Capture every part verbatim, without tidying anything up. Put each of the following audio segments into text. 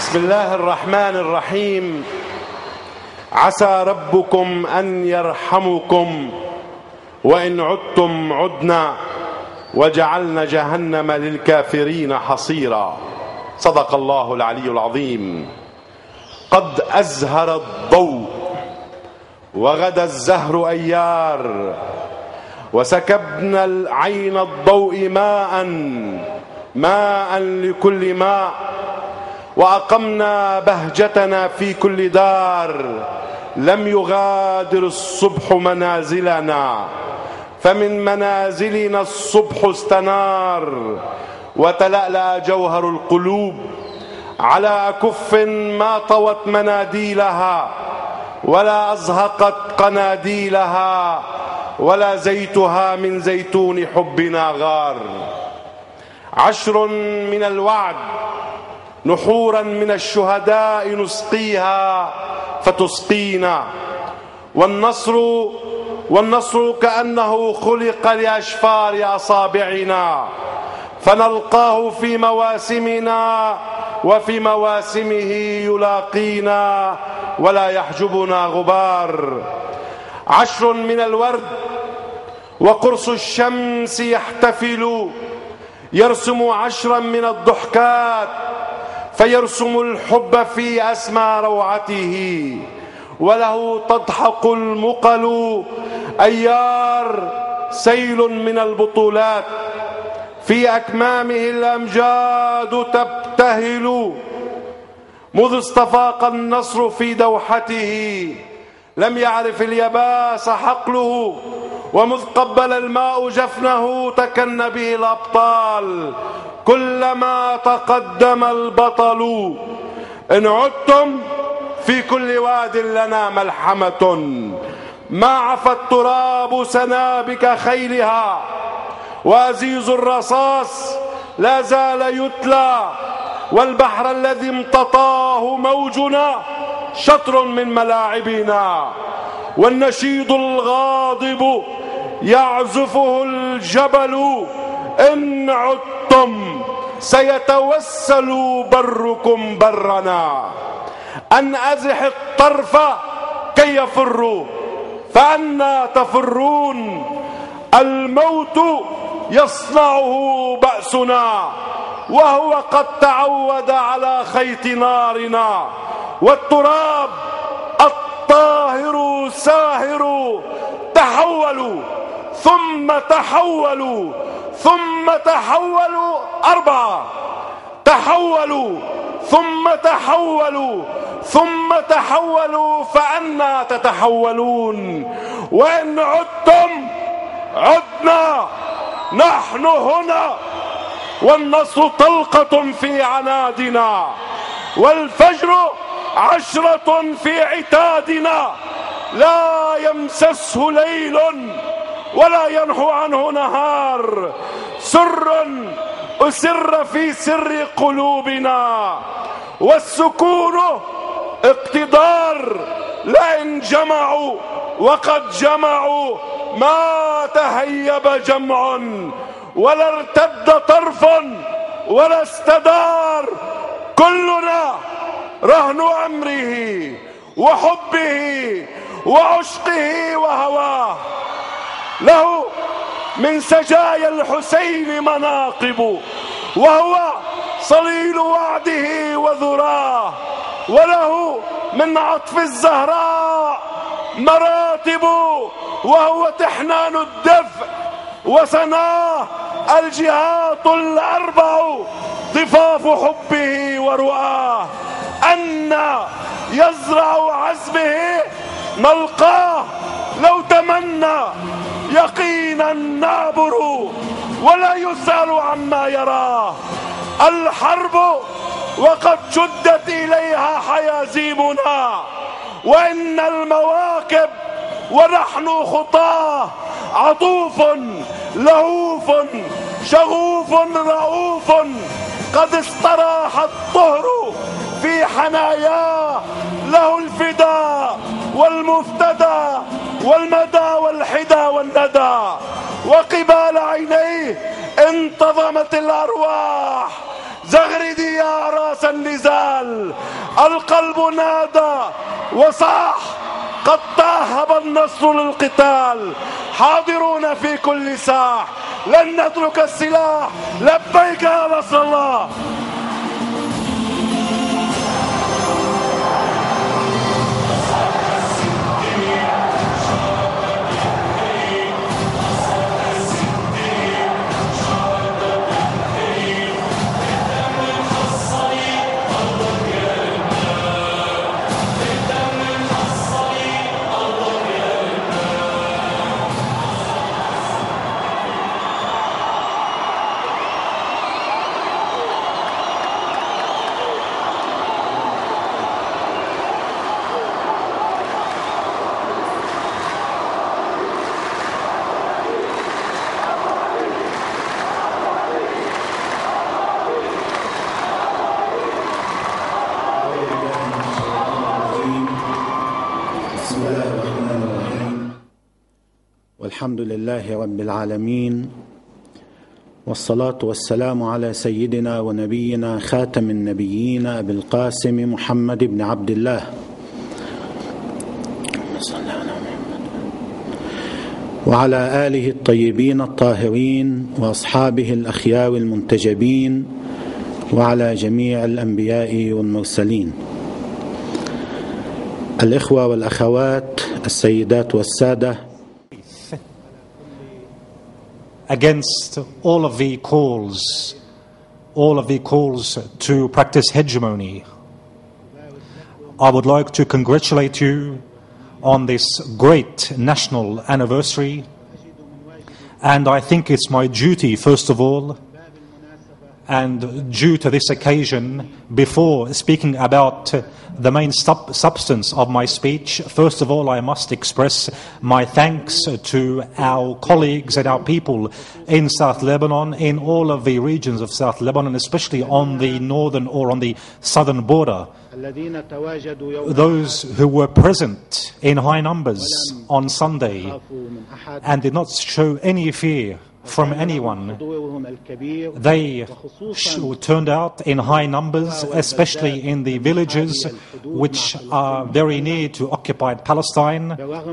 بسم الله الرحمن الرحيم. عسى ربكم أن يرحمكم وإن عدتم عدنا وجعلنا جهنم للكافرين حصيرا. صدق الله العلي العظيم. قد أزهر الضوء وغدا الزهر أيار، وسكبنا العين الضوء ماء ماء لكل ماء، وأقمنا بهجتنا في كل دار. لم يغادر الصبح منازلنا، فمن منازلنا الصبح استنار. وتلألأ جوهر القلوب على أكف ما طوت مناديلها، ولا أزهقت قناديلها، ولا زيتها من زيتون حبنا غار. عشر من الوعد نحورا من الشهداء نسقيها فتسقينا. والنصر والنصر كأنه خلق لأشفار أصابعنا، فنلقاه في مواسمنا وفي مواسمه يلاقينا ولا يحجبنا غبار. عشر من الورد وقرص الشمس يحتفل، يرسم عشرا من الضحكات فيرسم الحب في أسمى روعته. وله تضحك المقل أيار، سيل من البطولات في أكمامه الأمجاد تبتهل. مذ استفاق النصر في دوحته لم يعرف اليباس حقله، ومذ قبل الماء جفنه تكن به الأبطال كلما تقدم البطل. إن عدتم في كل واد لنا ملحمة، ما عفى التراب سنابك خيلها، وأزيز الرصاص لا زال يتلى، والبحر الذي امتطاه موجنا شطر من ملاعبنا. والنشيد الغاضب يعزفه الجبل، إن عدتم سيتوسل بركم برنا. أن أزح الطرف كي يفروا، فأنا تفرون؟ الموت يصنعه بأسنا، وهو قد تعود على خيط نارنا. والتراب الطاهر ساهر، تحولوا ثم تحولوا ثم تحولوا أربعة، تحولوا ثم تحولوا ثم تحولوا، فأنا تتحولون؟ وإن عدتم عدنا، نحن هنا، والنصر طلقة في عنادنا، والفجر عشرة في عتادنا. لا يمسسه ليل ولا ينحو عنه نهار، سر أسر في سر قلوبنا، والسكون اقتدار. لئن جمعوا وقد جمعوا ما تهيب جمع، ولا ارتد طرف ولا استدار. كلنا رهن أمره وحبه وعشقه وهواه. له من سجايا الحسين مناقب، وهو صليل وعده وذراه. وله من عطف الزهراء مراتب، وهو تحنان الدفء وسناه الجهات الأربع ضفاف حبه ورؤاه. أن يزرع عزمه نلقاه، لو تمنى يقينا نابر، ولا يسأل عما يراه. الحرب وقد شدت إليها حيازيمنا، وإن المواكب ونحن خطاه. عطوف لهوف شغوف رؤوف، قد استراح الطهر في حناياه. له الفداء والمفتدى والمدى والحدى والندى، وقبال عينيه انتظمت الأرواح. زغردي يا أعراس النزال. القلب نادى وصاح قد تأهب النصر للقتال. حاضرون في كل ساح لن نترك السلاح. لبيك يا نصر الله. الحمد لله رب العالمين، والصلاة والسلام على سيدنا ونبينا خاتم النبيين أبي القاسم محمد بن عبد الله وعلى آله الطيبين الطاهرين وأصحابه الأخيار المنتجبين وعلى جميع الأنبياء والمرسلين. الإخوة والأخوات، السيدات والسادة، against all of the calls, all of the calls to practice hegemony. I would like to congratulate you on this great national anniversary, and I think it's my duty, first of all, and due to this occasion, before speaking about the main sub- substance of my speech, first of all, I must express my thanks to our colleagues and our people in South Lebanon, in all of the regions of South Lebanon, especially on the northern or on the southern border. Those who were present in high numbers on Sunday and did not show any fear from anyone. They turned out in high numbers, especially in the villages which are very near to occupied Palestine.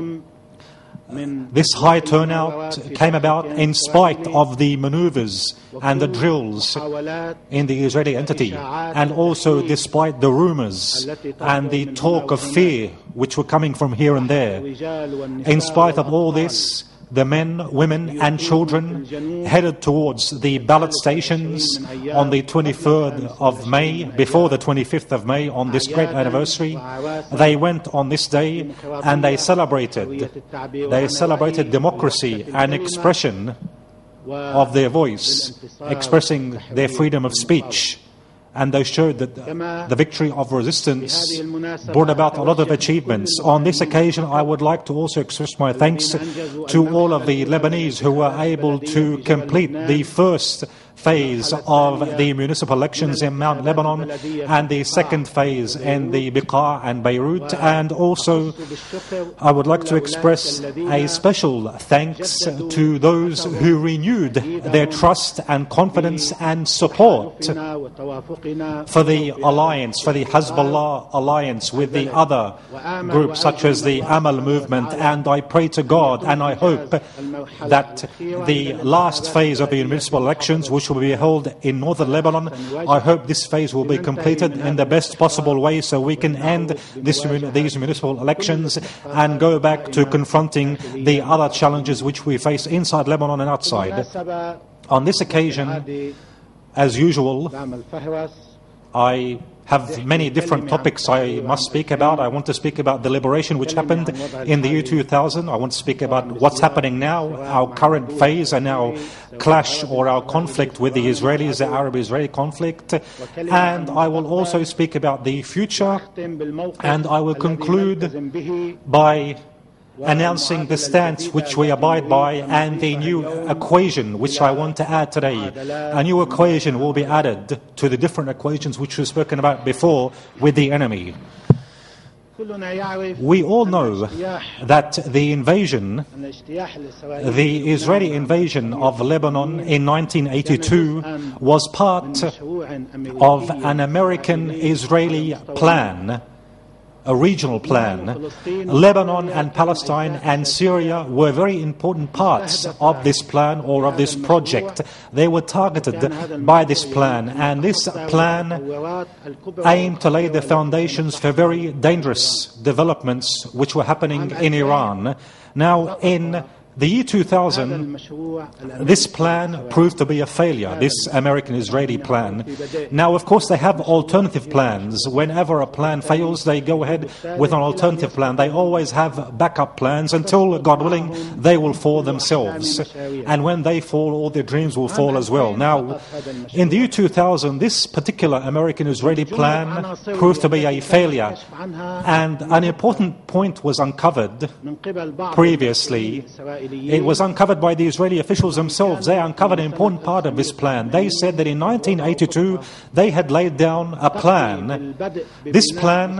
This high turnout came about in spite of the maneuvers and the drills in the Israeli entity, and also despite the rumors and the talk of fear which were coming from here and there. In spite of all this, the men, women and children headed towards the ballot stations on the twenty-third of May, before the twenty-fifth of May, on this great anniversary. They went on this day and they celebrated. They celebrated democracy and expression of their voice, expressing their freedom of speech. And they showed that the victory of resistance brought about a lot of achievements. On this occasion, I would like to also express my thanks to all of the Lebanese who were able to complete the first phase of the municipal elections in Mount Lebanon and the second phase in the Beqa and Beirut. And also, I would like to express a special thanks to those who renewed their trust and confidence and support for the alliance, for the Hezbollah alliance with the other groups such as the Amal movement. And I pray to God and I hope that the last phase of the municipal elections, which will be held in northern Lebanon, I hope this phase will be completed in the best possible way so we can end this, these municipal elections and go back to confronting the other challenges which we face inside Lebanon and outside. On this occasion, as usual, I have many different topics I must speak about. I want to speak about the liberation which happened in the year two thousand. I want to speak about what's happening now, our current phase and our clash or our conflict with the Israelis, the Arab-Israeli conflict. And I will also speak about the future, and I will conclude by announcing the stance which we abide by and the new equation which I want to add today. A new equation will be added to the different equations which we've spoken about before with the enemy. We all know that the invasion, the Israeli invasion of Lebanon in nineteen eighty-two was part of an American-Israeli plan, a regional plan. Lebanon and Palestine and Syria were very important parts of this plan or of this project. They were targeted by this plan, and this plan aimed to lay the foundations for very dangerous developments which were happening in Iran. Now, in the year two thousand, this plan proved to be a failure, this American-Israeli plan. Now, of course, they have alternative plans. Whenever a plan fails, they go ahead with an alternative plan. They always have backup plans until, God willing, they will fall themselves. And when they fall, all their dreams will fall as well. Now, in the year two thousand, this particular American-Israeli plan proved to be a failure. And an important point was uncovered previously. It was uncovered by the Israeli officials themselves. They uncovered an important part of this plan. They said that in nineteen eighty-two they had laid down a plan. This plan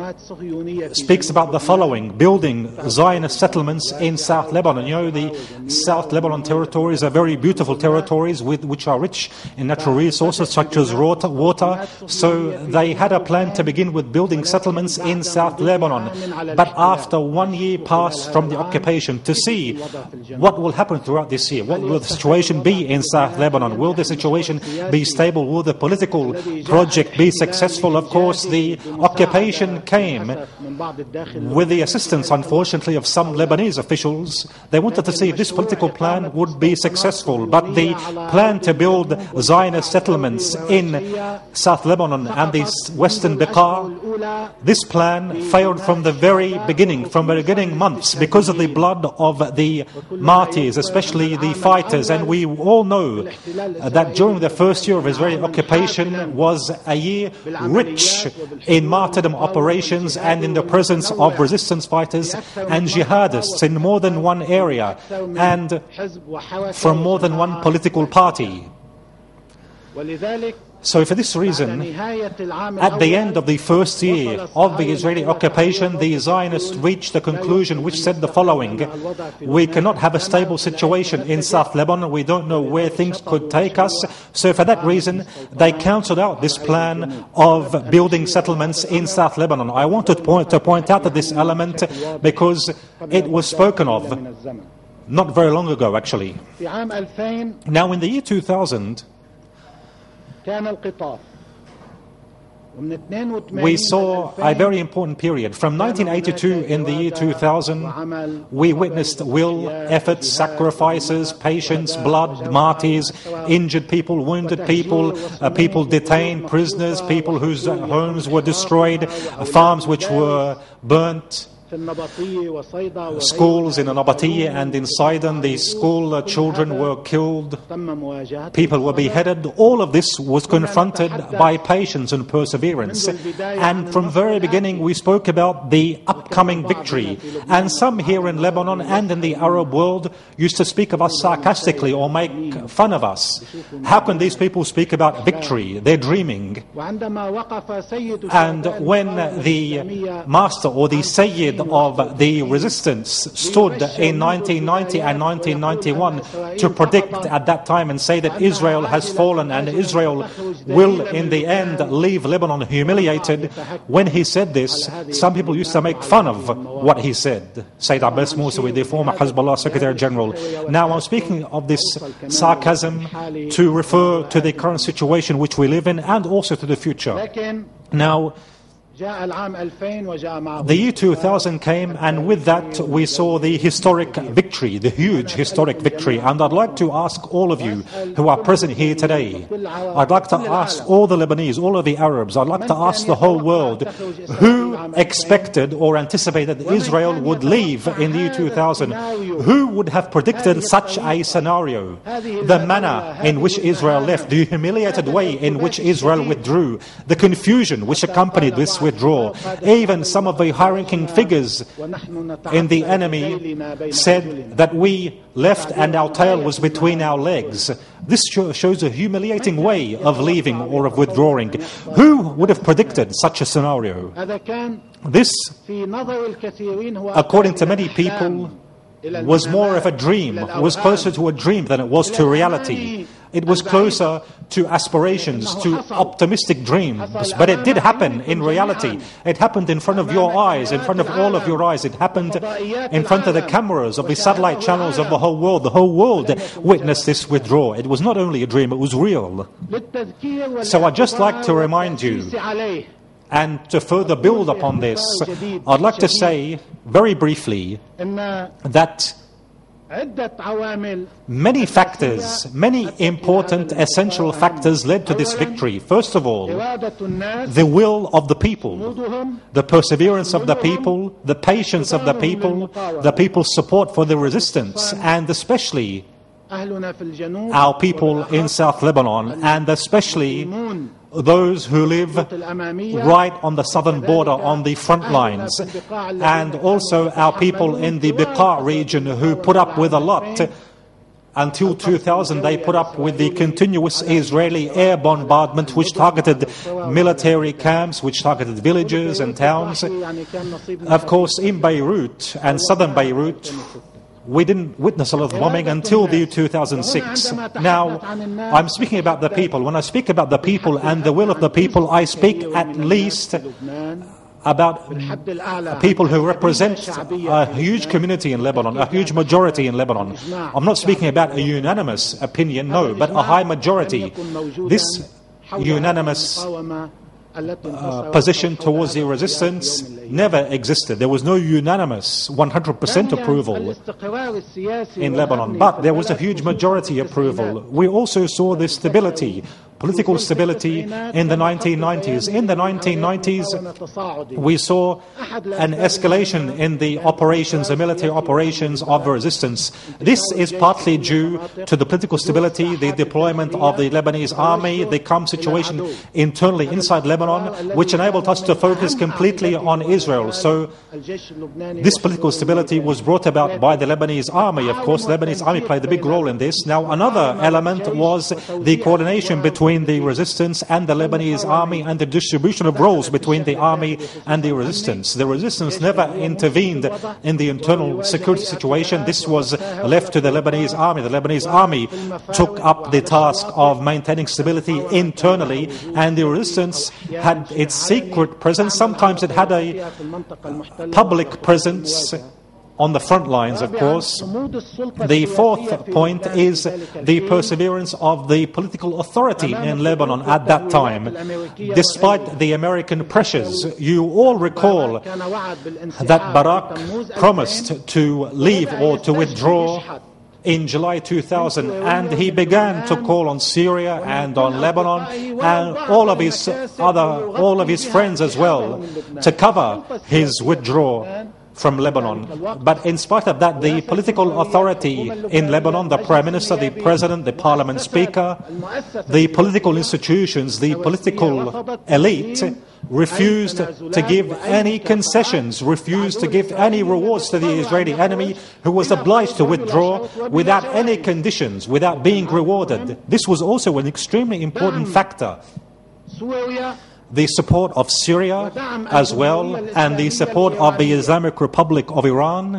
speaks about the following: building Zionist settlements in South Lebanon. You know, the South Lebanon territories are very beautiful territories with, which are rich in natural resources such as water. So they had a plan to begin with building settlements in South Lebanon. But after one year passed from the occupation, to see what will happen throughout this year. What will the situation be in South Lebanon? Will the situation be stable? Will the political project be successful? Of course, the occupation came with the assistance, unfortunately, of some Lebanese officials. They wanted to see if this political plan would be successful. But the plan to build Zionist settlements in South Lebanon and the Western Bekaa, this plan failed from the very beginning, from the beginning months, because of the blood of the martyrs, especially the fighters. And we all know that during the first year of Israeli occupation was a year rich in martyrdom operations and in the presence of resistance fighters and jihadists in more than one area and from more than one political party. So for this reason, at the end of the first year of the Israeli occupation, the Zionists reached the conclusion which said the following: we cannot have a stable situation in South Lebanon. We don't know where things could take us. So for that reason, they cancelled out this plan of building settlements in South Lebanon. I wanted to point, to point out that this element because it was spoken of not very long ago, actually. Now, in the year two thousand, we saw a very important period. From nineteen eighty-two in the year two thousand, we witnessed will, efforts, sacrifices, patience, blood, martyrs, injured people, wounded people, uh, people detained, prisoners, people whose homes were destroyed, farms which were burnt, schools in Nabatiyya and in Sidon, the school uh, children were killed, people were beheaded. All of this was confronted by patience and perseverance. And from very beginning we spoke about the upcoming victory. And some here in Lebanon and in the Arab world used to speak of us sarcastically or make fun of us. How can these people speak about victory? They're dreaming. And when the master or the Sayyid of the resistance stood in nineteen ninety and nineteen ninety-one to predict at that time and say that Israel has fallen and Israel will in the end leave Lebanon humiliated, when he said this, some people used to make fun of what he said. Sayyid Abbas Mousawi, the former Hezbollah Secretary General. Now I'm speaking of this sarcasm to refer to the current situation which we live in and also to the future. Now, the year two thousand came, and with that we saw the historic victory, the huge historic victory. And I'd like to ask all of you who are present here today, I'd like to ask all the Lebanese, all of the Arabs, I'd like to ask the whole world, who expected or anticipated that Israel would leave in the year two thousand? Who would have predicted such a scenario? The manner in which Israel left, the humiliated way in which Israel withdrew, the confusion which accompanied this withdraw. Even some of the high-ranking figures in the enemy said that we left and our tail was between our legs. This shows a humiliating way of leaving or of withdrawing. Who would have predicted such a scenario? This, according to many people, was more of a dream, was closer to a dream than it was to reality. It was closer to aspirations, to optimistic dreams. But it did happen in reality. It happened in front of your eyes, in front of all of your eyes. It happened in front of the cameras of the satellite channels of the whole world. The whole world witnessed this withdrawal. It was not only a dream, it was real. So I'd just like to remind you, and to further build upon this, I'd like to say very briefly that many factors, many important essential factors led to this victory. First of all, the will of the people, the perseverance of the people, the patience of the people, the people's support for the resistance, and especially our people in South Lebanon, and especially those who live right on the southern border, on the front lines, and also our people in the Beqa region who put up with a lot. Until two thousand, they put up with the continuous Israeli air bombardment, which targeted military camps, which targeted villages and towns. Of course, in Beirut and southern Beirut, we didn't witness a lot of bombing until the year two thousand six. Now, I'm speaking about the people. When I speak about the people and the will of the people, I speak at least about people who represent a huge community in Lebanon, a huge majority in Lebanon. I'm not speaking about a unanimous opinion, no, but a high majority. This unanimous Uh, position towards the resistance never existed. There was no unanimous one hundred percent approval in Lebanon, but there was a huge majority approval. We also saw the stability, political stability in the nineteen nineties. In the nineteen nineties, we saw an escalation in the operations, the military operations of resistance. This is partly due to the political stability, the deployment of the Lebanese army, the calm situation internally inside Lebanon, which enabled us to focus completely on Israel. So this political stability was brought about by the Lebanese army. Of course, the Lebanese army played a big role in this. Now, another element was the coordination between the resistance and the Lebanese army, and the distribution of roles between the army and the resistance. The resistance never intervened in the internal security situation. This was left to the Lebanese army. The Lebanese army took up the task of maintaining stability internally, and the resistance had its secret presence. Sometimes it had a public presence on the front lines, of course. The fourth point is the perseverance of the political authority in Lebanon at that time. Despite the American pressures, you all recall that Barak promised to leave or to withdraw in July two thousand, and he began to call on Syria and on Lebanon and all of his other, all of his friends as well, to cover his withdrawal from Lebanon. But in spite of that, the political authority in Lebanon, the Prime Minister, the President, the Parliament Speaker, the political institutions, the political elite refused to give any concessions, refused to give any rewards to the Israeli enemy, who was obliged to withdraw without any conditions, without being rewarded. This was also an extremely important factor. The support of Syria as well, and the support of the Islamic Republic of Iran.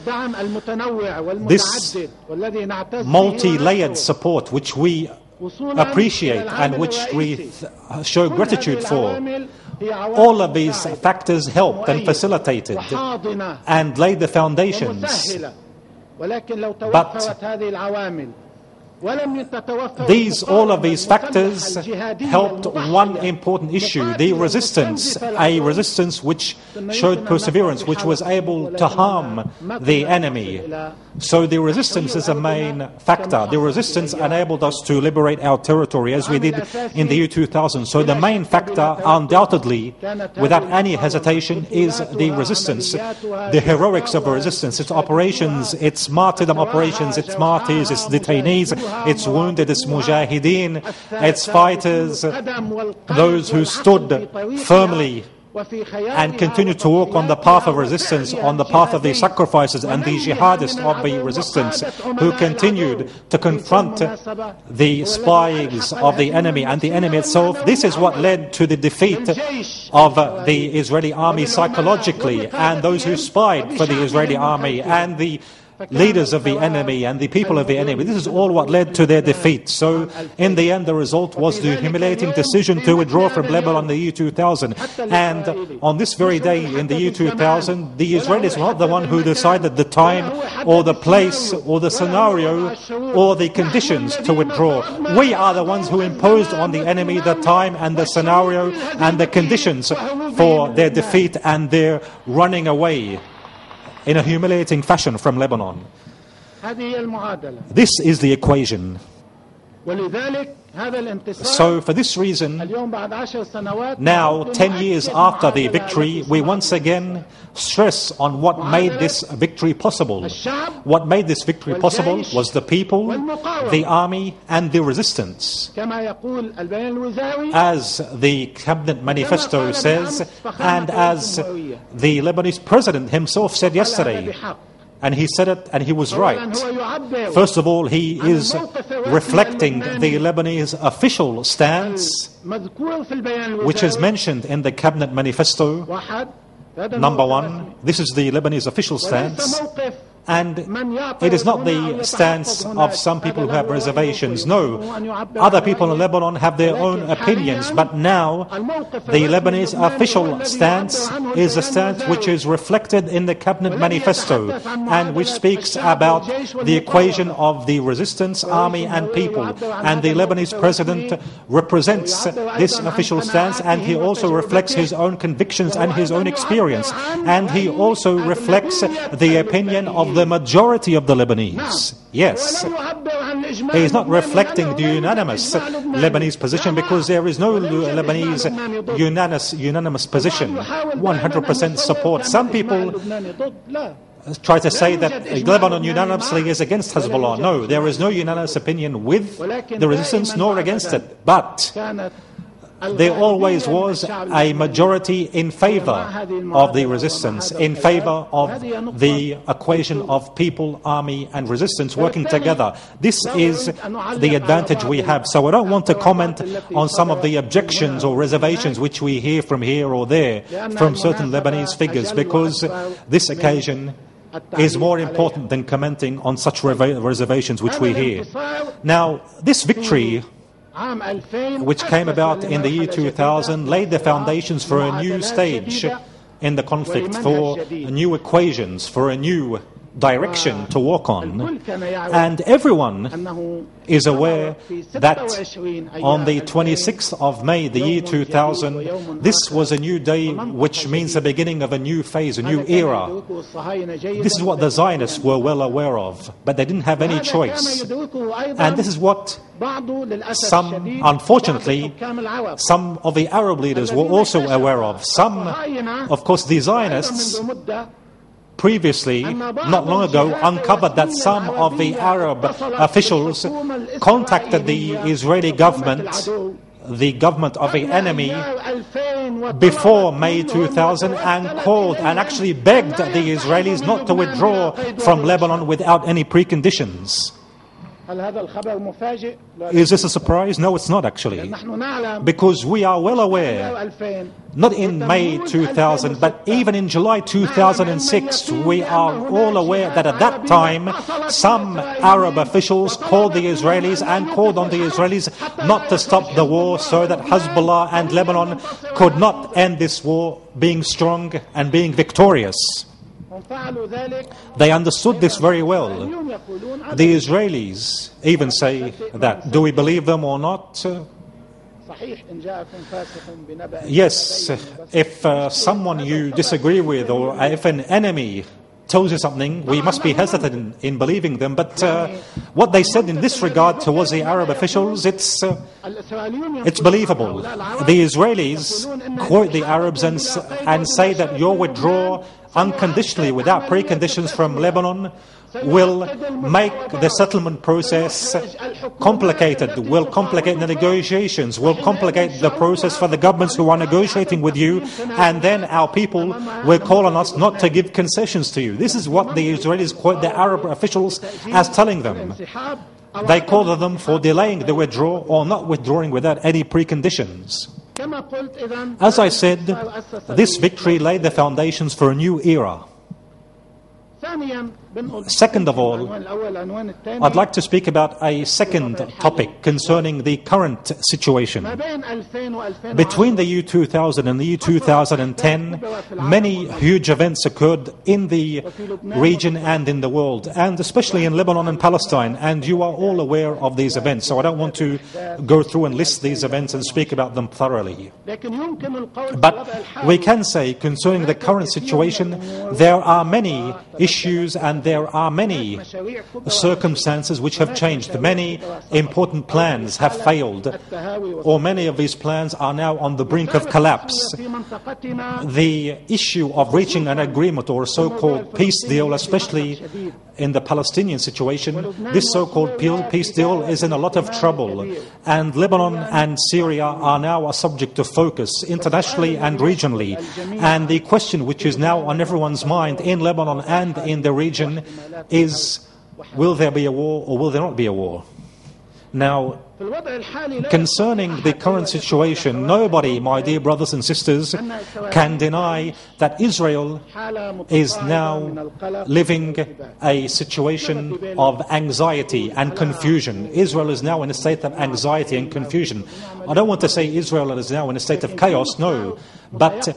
This multi-layered support which we appreciate and which we show gratitude for. All of these factors helped and facilitated and laid the foundations. But these, all of these factors helped one important issue, the resistance, a resistance which showed perseverance, which was able to harm the enemy. So the resistance is a main factor. The resistance enabled us to liberate our territory, as we did in the year two thousand. So the main factor, undoubtedly, without any hesitation, is the resistance, the heroics of the resistance, its operations, its martyrdom operations, its martyrs, its detainees, its wounded, its mujahideen, its fighters, those who stood firmly and continue to walk on the path of resistance, on the path of the sacrifices and the jihadists of the resistance who continued to confront the spies of the enemy and the enemy itself. This is what led to the defeat of the Israeli army psychologically, and those who spied for the Israeli army and the leaders of the enemy and the people of the enemy. This is all what led to their defeat. So in the end, the result was the humiliating decision to withdraw from Lebanon in the year two thousand. And on this very day in the year two thousand, the Israelis were not the one who decided the time or the place or the scenario or the conditions to withdraw. We are the ones who imposed on the enemy the time and the scenario and the conditions for their defeat and their running away in a humiliating fashion from Lebanon. This is the equation. So for this reason, now, ten years after the victory, we once again stress on what made this victory possible. What made this victory possible was the people, the army, and the resistance. As the Cabinet Manifesto says, and as the Lebanese president himself said yesterday, and he said it, and he was right. First of all, he is reflecting the Lebanese official stance, which is mentioned in the Cabinet Manifesto. Number one, this is the Lebanese official stance. And it is not the stance of some people who have reservations. No, other people in Lebanon have their own opinions. But now, the Lebanese official stance is a stance which is reflected in the Cabinet Manifesto and which speaks about the equation of the resistance, army and people. And the Lebanese president represents this official stance, and he also reflects his own convictions and his own experience. And he also reflects the opinion of the majority of the Lebanese. Yes, he is not reflecting the unanimous Lebanese position, because there is no Lebanese unanimous, unanimous position, one hundred percent support. Some people try to say that Lebanon unanimously is against Hezbollah. No, there is no unanimous opinion with the resistance nor against it. But there always was a majority in favor of the resistance, in favor of the equation of people, army and resistance working together. This is the advantage we have. So I don't want to comment on some of the objections or reservations which we hear from here or there from certain Lebanese figures, because this occasion is more important than commenting on such reservations which we hear. Now, this victory, which came about in the year two thousand, laid the foundations for a new stage in the conflict, for new equations, for a new direction to walk on. And everyone is aware that on the twenty-sixth of May, the year two thousand, this was a new day, which means the beginning of a new phase, a new era. This is what the Zionists were well aware of, but they didn't have any choice. And this is what some, unfortunately, some of the Arab leaders were also aware of. Some, of course, the Zionists previously, not long ago, uncovered that some of the Arab officials contacted the Israeli government, the government of the enemy, before May two thousand, and called and actually begged the Israelis not to withdraw from Lebanon without any preconditions. Is this a surprise? No, it's not actually. Because we are well aware, not in May two thousand, but even in July two thousand six, we are all aware that at that time, some Arab officials called the Israelis and called on the Israelis not to stop the war, so that Hezbollah and Lebanon could not end this war being strong and being victorious. They understood this very well. The Israelis even say that. Do we believe them or not? Yes, if uh, someone you disagree with, or if an enemy tells you something, we must be hesitant in, in believing them. But uh, what they said in this regard towards the Arab officials, it's uh, it's believable. The Israelis quote the Arabs and, and say that your withdrawal unconditionally, without preconditions from Lebanon, will make the settlement process complicated, will complicate the negotiations, will complicate the process for the governments who are negotiating with you, and then our people will call on us not to give concessions to you. This is what the Israelis quote the Arab officials as telling them. They call on them for delaying the withdrawal or not withdrawing without any preconditions. As I said, this victory laid the foundations for a new era. Second of all, I'd like to speak about a second topic concerning the current situation. Between the year two thousand and the year two thousand ten, many huge events occurred in the region and in the world, and especially in Lebanon and Palestine, and you are all aware of these events, so I don't want to go through and list these events and speak about them thoroughly. But we can say, concerning the current situation, there are many issues and there are many circumstances which have changed. Many important plans have failed, or many of these plans are now on the brink of collapse. The issue of reaching an agreement or a so-called peace deal, especially in the Palestinian situation, this so-called peace deal is in a lot of trouble, and Lebanon and Syria are now a subject of focus internationally and regionally. And the question which is now on everyone's mind in Lebanon and in the region is, will there be a war or will there not be a war? Now, concerning the current situation, nobody, my dear brothers and sisters, can deny that Israel is now living a situation of anxiety and confusion. Israel is now in a state of anxiety and confusion. I don't want to say Israel is now in a state of chaos, no, but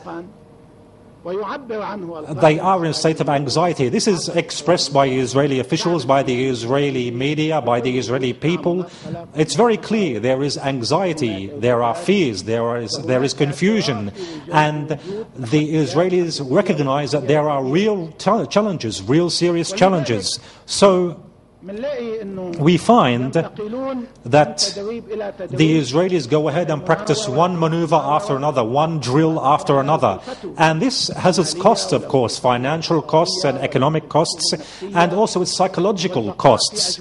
they are in a state of anxiety. This is expressed by Israeli officials, by the Israeli media, by the Israeli people. It's very clear there is anxiety, there are fears, there is, there is confusion, and the Israelis recognize that there are real challenges, real serious challenges. So we find that the Israelis go ahead and practice one maneuver after another, one drill after another. And this has its costs, of course, financial costs and economic costs, and also its psychological costs.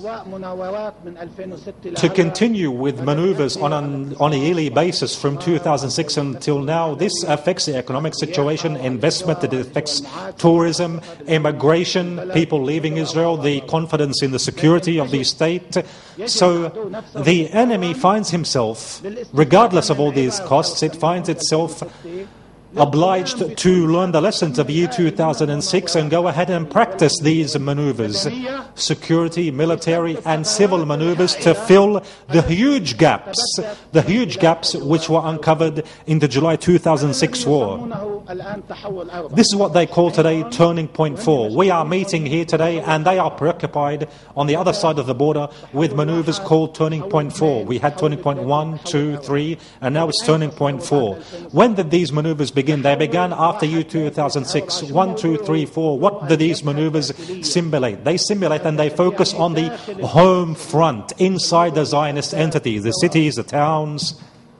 To continue with maneuvers on, an, on a yearly basis from two thousand six until now, this affects the economic situation, investment, it affects tourism, immigration, people leaving Israel, the confidence in the security of the state. So the enemy finds himself, regardless of all these costs, it finds itself obliged to learn the lessons of year two thousand six and go ahead and practice these maneuvers, security, military and civil maneuvers, to fill the huge gaps, the huge gaps which were uncovered in the July two thousand six war. This is what they call today Turning Point four. We are meeting here today and they are preoccupied on the other side of the border with maneuvers called Turning Point four. We had Turning Point one, two, three, and now it's Turning Point four. When did these maneuvers begin? They began after year two thousand six. One, two, three, four. What do these maneuvers simulate? They simulate and they focus on the home front, inside the Zionist entity, the cities, the towns.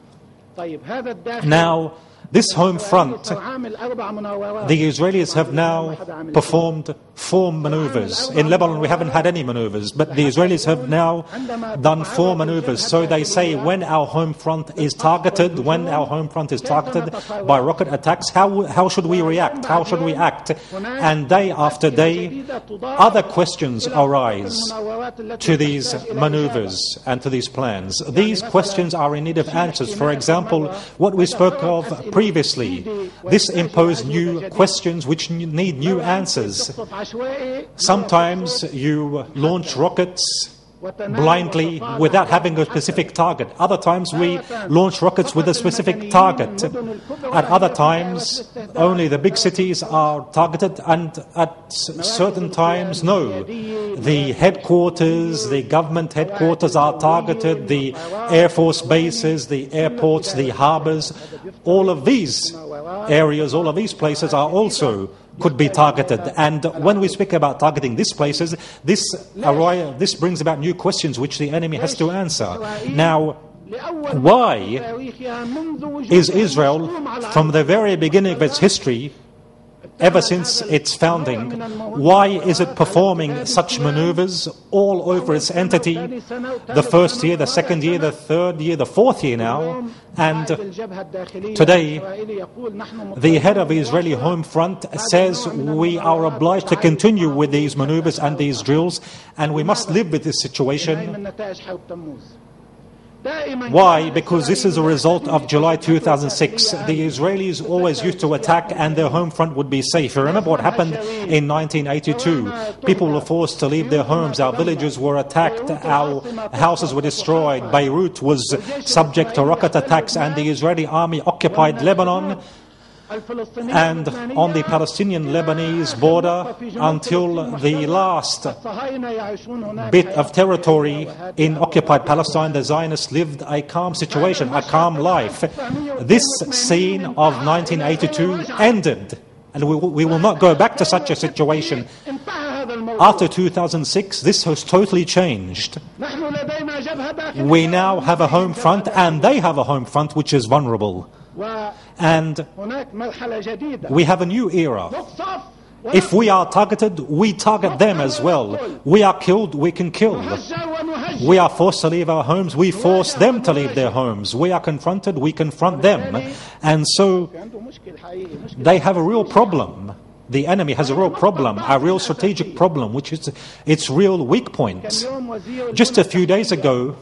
Now, this home front, the Israelis have now performed four maneuvers. In Lebanon we haven't had any maneuvers, but the Israelis have now done four maneuvers. So they say when our home front is targeted, when our home front is targeted by rocket attacks, how, how should we react? How should we act? And day after day, other questions arise to these maneuvers and to these plans. These questions are in need of answers. For example, what we spoke of previously, this imposed new questions which need new answers. Sometimes you launch rockets blindly without having a specific target. Other times we launch rockets with a specific target. At other times only the big cities are targeted, and at certain times no. The headquarters, the government headquarters are targeted, the air force bases, the airports, the harbors, all of these areas, all of these places are also could be targeted. And when we speak about targeting these places, this, this brings about new questions which the enemy has to answer. Now, why is Israel, from the very beginning of its history, ever since its founding. Why is it performing such maneuvers all over its entity? The first year, the second year, the third year, the fourth year now. And today, the head of the Israeli Home Front says we are obliged to continue with these maneuvers and these drills, and we must live with this situation. Why? Because this is a result of July two thousand six. The Israelis always used to attack and their home front would be safe. You remember what happened in nineteen eighty-two? People were forced to leave their homes. Our villages were attacked. Our houses were destroyed. Beirut was subject to rocket attacks, and the Israeli army occupied Lebanon and on the Palestinian-Lebanese border until the last bit of territory in occupied Palestine. The Zionists lived a calm situation, a calm life. This scene of nineteen eighty-two ended, and we will, we will not go back to such a situation. After two thousand six, this has totally changed. We now have a home front, and they have a home front which is vulnerable. And we have a new era. If we are targeted, we target them as well. We are killed, we can kill. We are forced to leave our homes, we force them to leave their homes. We are confronted, we confront them. And so they have a real problem. The enemy has a real problem, a real strategic problem, which is its real weak points. Just a few days ago,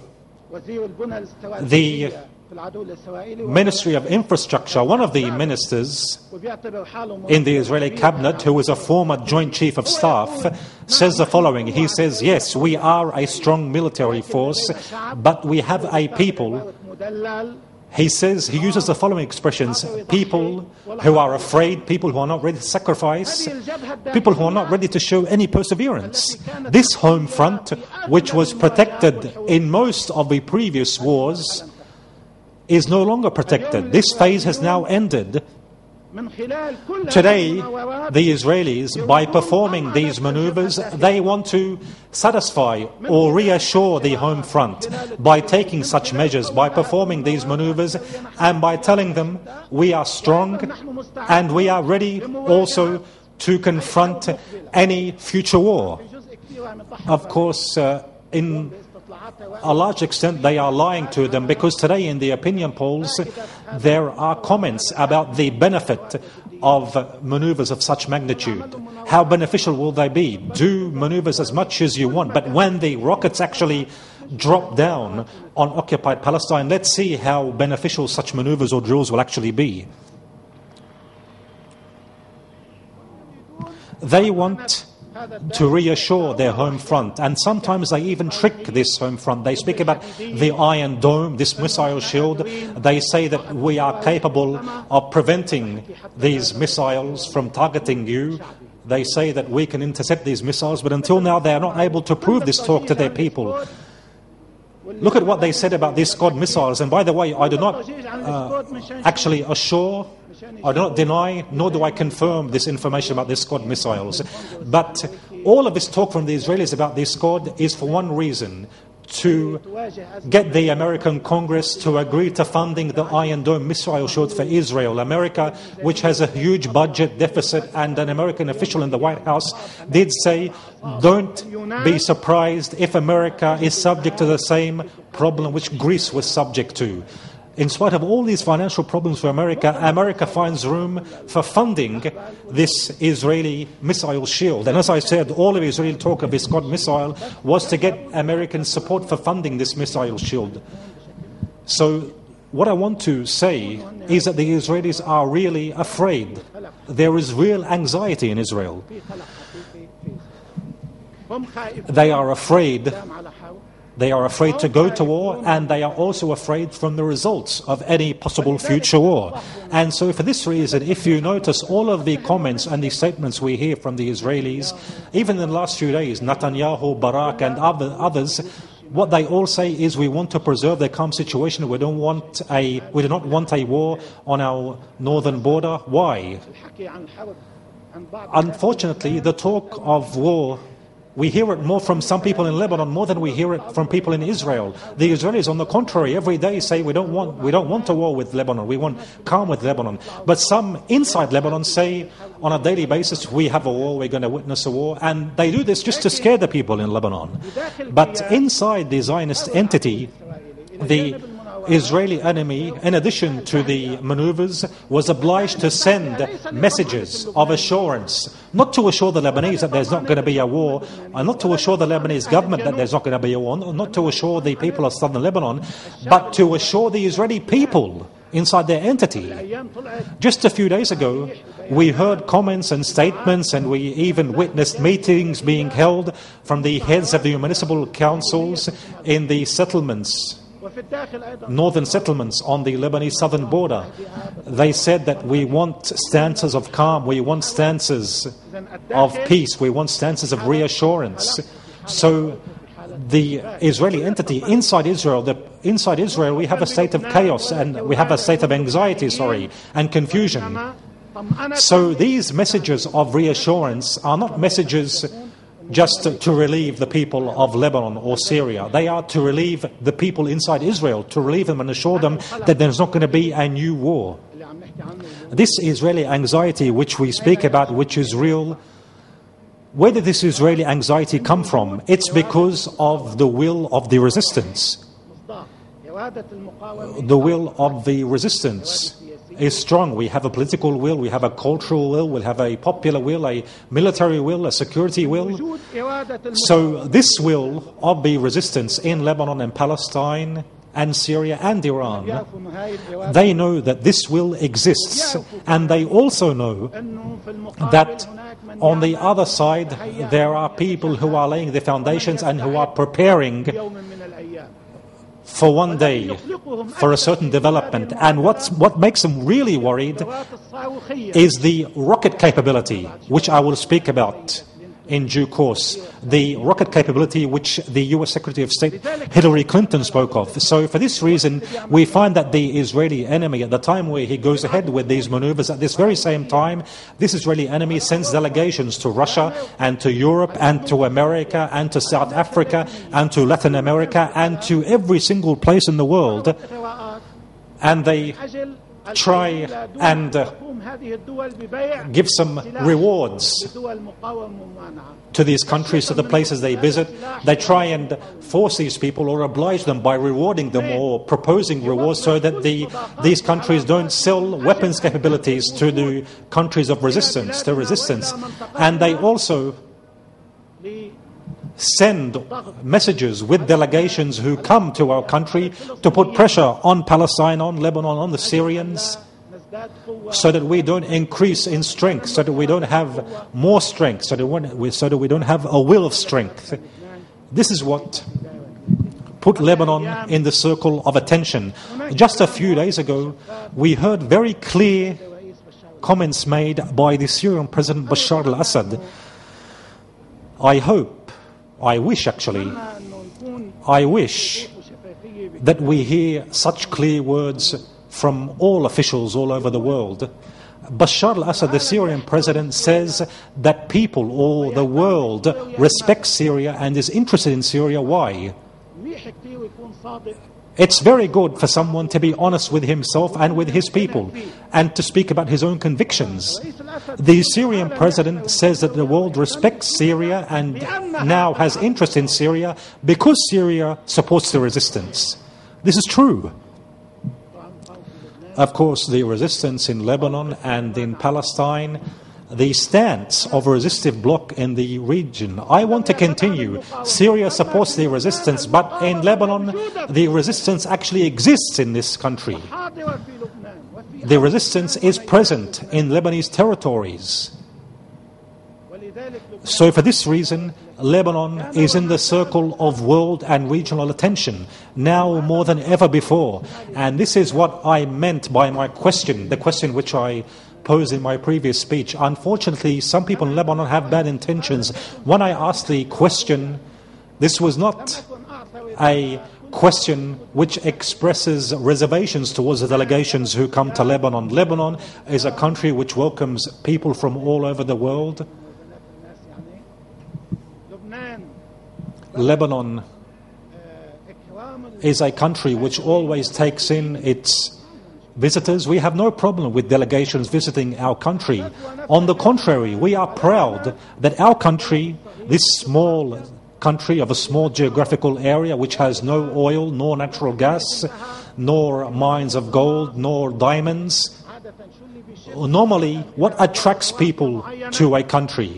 the Ministry of Infrastructure, one of the ministers in the Israeli cabinet, who is a former Joint Chief of Staff, says the following. He says, yes, we are a strong military force, but we have a people. He says, he uses the following expressions: people who are afraid, people who are not ready to sacrifice, people who are not ready to show any perseverance. This home front, which was protected in most of the previous wars, is no longer protected. This phase has now ended. Today, the Israelis, by performing these maneuvers, they want to satisfy or reassure the home front by taking such measures, by performing these maneuvers, and by telling them we are strong and we are ready also to confront any future war. Of course, uh, in a large extent they are lying to them, because today in the opinion polls there are comments about the benefit of maneuvers of such magnitude. How beneficial will they be? Do maneuvers as much as you want, but when the rockets actually drop down on occupied Palestine, let's see how beneficial such maneuvers or drills will actually be. They want to reassure their home front, and sometimes they even trick this home front. They speak about the Iron Dome, this missile shield. They say that we are capable of preventing these missiles from targeting you. They say that we can intercept these missiles, but until now they are not able to prove this talk to their people. Look at what they said about these Scud missiles. And by the way, I do not uh, actually assure, I do not deny, nor do I confirm this information about these Scud missiles. But all of this talk from the Israelis about these Scud is for one reason: to get the American Congress to agree to funding the Iron Dome missile shield for Israel. America, which has a huge budget deficit, and an American official in the White House did say, don't be surprised if America is subject to the same problem which Greece was subject to. In spite of all these financial problems for America, America finds room for funding this Israeli missile shield. And as I said, all of Israeli talk of this Scud missile was to get American support for funding this missile shield. So what I want to say is that the Israelis are really afraid. There is real anxiety in Israel. They are afraid. They are afraid to go to war, and they are also afraid from the results of any possible future war. And so for this reason, if you notice all of the comments and the statements we hear from the Israelis, even in the last few days, Netanyahu, Barak and other, others, what they all say is we want to preserve the calm situation. We don't want a, we do not want a war on our northern border. Why? Unfortunately, the talk of war We hear it more from some people in Lebanon more than we hear it from people in Israel. The Israelis, on the contrary, every day say we don't want we don't want a war with Lebanon. We want calm with Lebanon. But some inside Lebanon say on a daily basis we have a war, we're going to witness a war, and they do this just to scare the people in Lebanon. But inside the Zionist entity, the Israeli enemy, in addition to the maneuvers, was obliged to send messages of assurance, not to assure the Lebanese that there's not going to be a war, and not to assure the Lebanese government that there's not going to be a war, not to assure the people of southern Lebanon, but to assure the Israeli people inside their entity. Just a few days ago, we heard comments and statements, and we even witnessed meetings being held from the heads of the municipal councils in the settlements, northern settlements on the Lebanese southern border. They said that we want stances of calm, we want stances of peace, we want stances of reassurance. So the Israeli entity inside Israel, the inside Israel, we have a state of chaos and we have a state of anxiety, sorry, and confusion. So these messages of reassurance are not messages just to, to relieve the people of Lebanon or Syria. They are to relieve the people inside Israel, to relieve them and assure them that there's not going to be a new war. This Israeli anxiety which we speak about, which is real, where did this Israeli anxiety come from? It's because of the will of the resistance. The will of the resistance is strong. We have a political will, we have a cultural will, we have a popular will, a military will, a security will. So this will of the resistance in Lebanon and Palestine and Syria and Iran, they know that this will exists, and they also know that on the other side there are people who are laying the foundations and who are preparing for one day, for a certain development. And what's, what makes them really worried is the rocket capability, which I will speak about in due course. The rocket capability which the U S Secretary of State Hillary Clinton spoke of. So for this reason, we find that the Israeli enemy, at the time where he goes ahead with these maneuvers, at this very same time, this Israeli enemy sends delegations to Russia and to Europe and to America and to South Africa and to Latin America and to every single place in the world. And they try and uh, give some rewards to these countries, to the places they visit. They try and force these people or oblige them by rewarding them or proposing rewards so that the these countries don't sell weapons capabilities to the countries of resistance, to resistance. And they also send messages with delegations who come to our country to put pressure on Palestine, on Lebanon, on the Syrians, so that we don't increase in strength, so that we don't have more strength, so that we, so that we don't have a will of strength. This is what put Lebanon in the circle of attention. Just a few days ago, we heard very clear comments made by the Syrian President Bashar al-Assad. I hope I wish actually, I wish that we hear such clear words from all officials all over the world. Bashar al-Assad, the Syrian president, says that people or the world respects Syria and is interested in Syria. Why? It's very good for someone to be honest with himself and with his people and to speak about his own convictions. The Syrian president says that the world respects Syria and now has interest in Syria because Syria supports the resistance. This is true. Of course, the resistance in Lebanon and in Palestine, the stance of a resistive bloc in the region. I want to continue. Syria supports the resistance, but in Lebanon, the resistance actually exists in this country. The resistance is present in Lebanese territories. So for this reason, Lebanon is in the circle of world and regional attention, now more than ever before. And this is what I meant by my question, the question which I posed in my previous speech. Unfortunately, some people in Lebanon have bad intentions. When I asked the question, this was not a question which expresses reservations towards the delegations who come to Lebanon. Lebanon is a country which welcomes people from all over the world. Lebanon is a country which always takes in its visitors. We have no problem with delegations visiting our country. On the contrary, we are proud that our country, this small country of a small geographical area which has no oil, nor natural gas, nor mines of gold, nor diamonds. Normally, what attracts people to a country?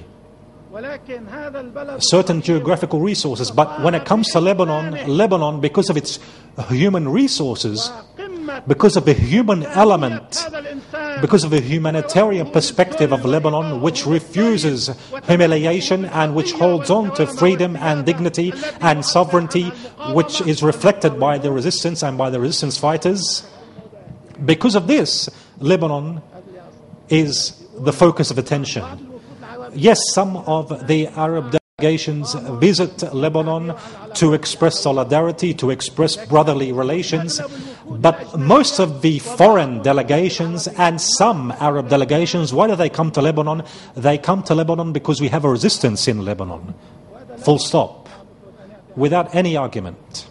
Certain geographical resources. But when it comes to Lebanon, Lebanon, because of its human resources, because of the human element, because of the humanitarian perspective of Lebanon, which refuses humiliation and which holds on to freedom and dignity and sovereignty, which is reflected by the resistance and by the resistance fighters. Because of this, Lebanon is the focus of attention. Yes, some of the Arab delegations visit Lebanon to express solidarity, to express brotherly relations, but most of the foreign delegations and some Arab delegations, why do they come to Lebanon? They come to Lebanon because we have a resistance in Lebanon. Full stop. Without any argument.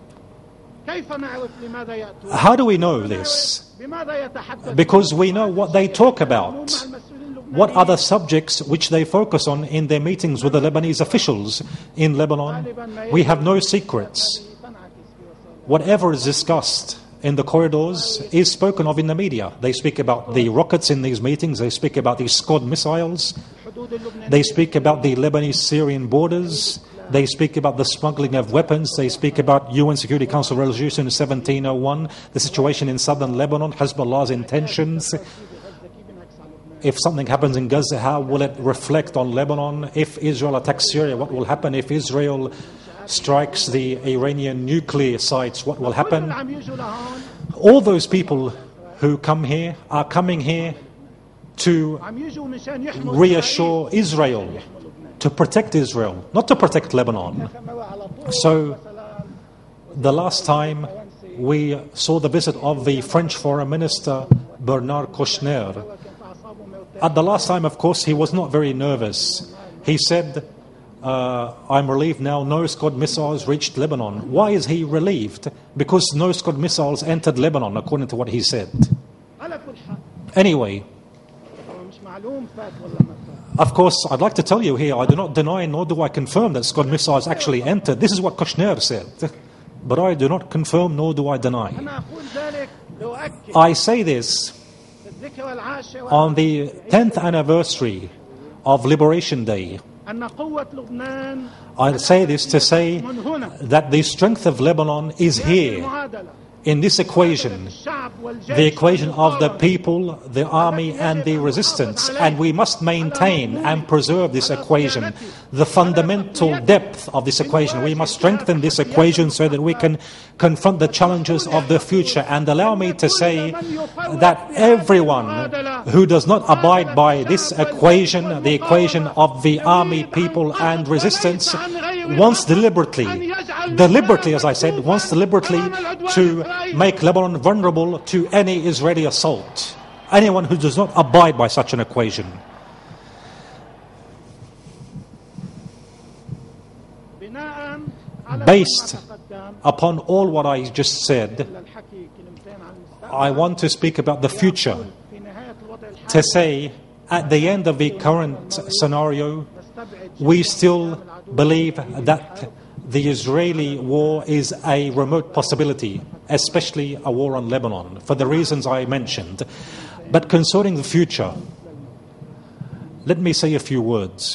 How do we know this? Because we know what they talk about. What are the subjects which they focus on in their meetings with the Lebanese officials in Lebanon? We have no secrets. Whatever is discussed in the corridors is spoken of in the media. They speak about the rockets in these meetings. They speak about the Scud missiles. They speak about the Lebanese-Syrian borders. They speak about the smuggling of weapons. They speak about U N Security Council Resolution seventeen oh one, the situation in southern Lebanon, Hezbollah's intentions. If something happens in Gaza, how will it reflect on Lebanon? If Israel attacks Syria, what will happen? If Israel strikes the Iranian nuclear sites, what will happen? All those people who come here are coming here to reassure Israel, to protect Israel, not to protect Lebanon. So, the last time we saw the visit of the French Foreign Minister Bernard Kouchner, at the last time, of course, he was not very nervous. He said, uh, I'm relieved now no Scud missiles reached Lebanon. Why is he relieved? Because no Scud missiles entered Lebanon, according to what he said. Anyway, of course, I'd like to tell you here, I do not deny nor do I confirm that Scud missiles actually entered. This is what Kouchner said. But I do not confirm nor do I deny. I say this on the tenth anniversary of Liberation Day. I say this to say that the strength of Lebanon is here in this equation, the equation of the people, the army and the resistance, and we must maintain and preserve this equation, the fundamental depth of this equation. We must strengthen this equation so that we can confront the challenges of the future. And allow me to say that everyone who does not abide by this equation, the equation of the army, people and resistance, wants deliberately, deliberately as I said, wants deliberately to make Lebanon vulnerable to any Israeli assault. Anyone who does not abide by such an equation. Based upon all what I just said, I want to speak about the future. To say, at the end of the current scenario, we still believe that the Israeli war is a remote possibility, especially a war on Lebanon, for the reasons I mentioned. But concerning the future, let me say a few words.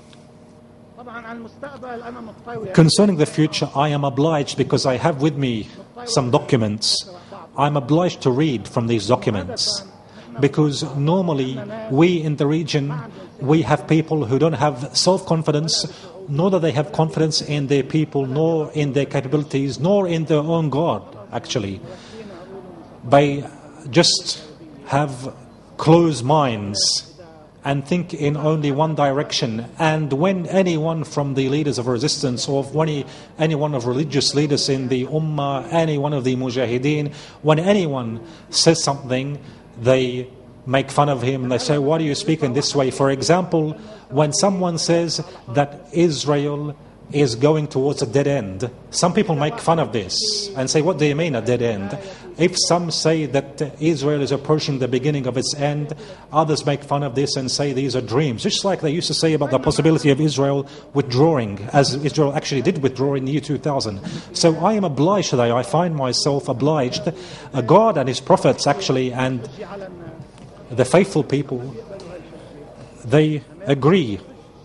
Concerning the future, I am obliged, because I have with me some documents, I'm obliged to read from these documents. Because normally, we in the region, we have people who don't have self-confidence, nor do they have confidence in their people, nor in their capabilities, nor in their own God, actually. They just have closed minds and think in only one direction. And when anyone from the leaders of resistance, or when any one of religious leaders in the Ummah, any one of the Mujahideen, when anyone says something, they make fun of him and they say, why do you speak in this way? For example, when someone says that Israel is going towards a dead end. Some people make fun of this and say, what do you mean a dead end? If some say that Israel is approaching the beginning of its end, others make fun of this and say these are dreams. Just like they used to say about the possibility of Israel withdrawing, as Israel actually did withdraw in the year two thousand. So I am obliged today, I find myself obliged, uh, God and His prophets actually, and the faithful people, they agree.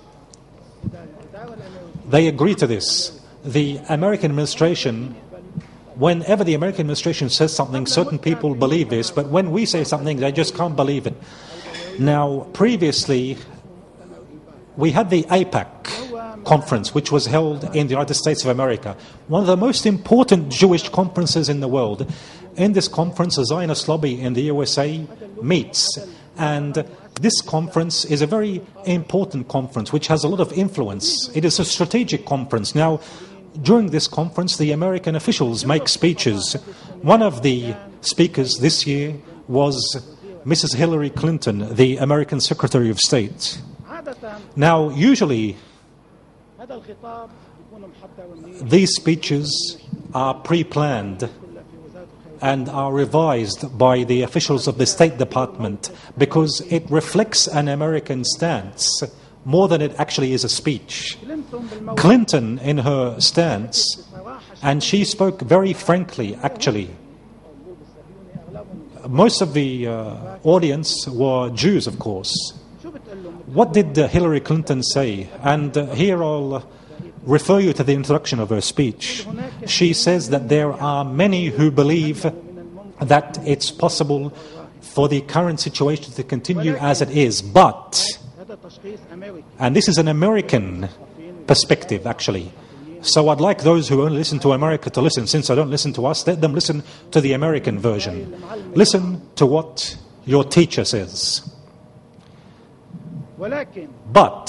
They agree to this. The American administration, whenever the American administration says something, certain people believe this, but when we say something, they just can't believe it. Now, previously, we had the AIPAC conference, which was held in the United States of America, one of the most important Jewish conferences in the world. In this conference, a Zionist lobby in the U S A meets, and this conference is a very important conference which has a lot of influence. It is a strategic conference. Now, during this conference, the American officials make speeches. One of the speakers this year was Missus Hillary Clinton, the American Secretary of State. Now, usually, these speeches are pre-planned and are revised by the officials of the State Department because it reflects an American stance more than it actually is a speech. Clinton, in her stance, and she spoke very frankly, actually. Most of the uh, audience were Jews, of course. What did uh, Hillary Clinton say? And uh, here I'll uh, refer you to the introduction of her speech. She says that there are many who believe that it's possible for the current situation to continue as it is, but, and this is an American perspective actually, so I'd like those who only listen to America to listen. Since I don't listen to us, let them listen to the American version. Listen to what your teacher says. But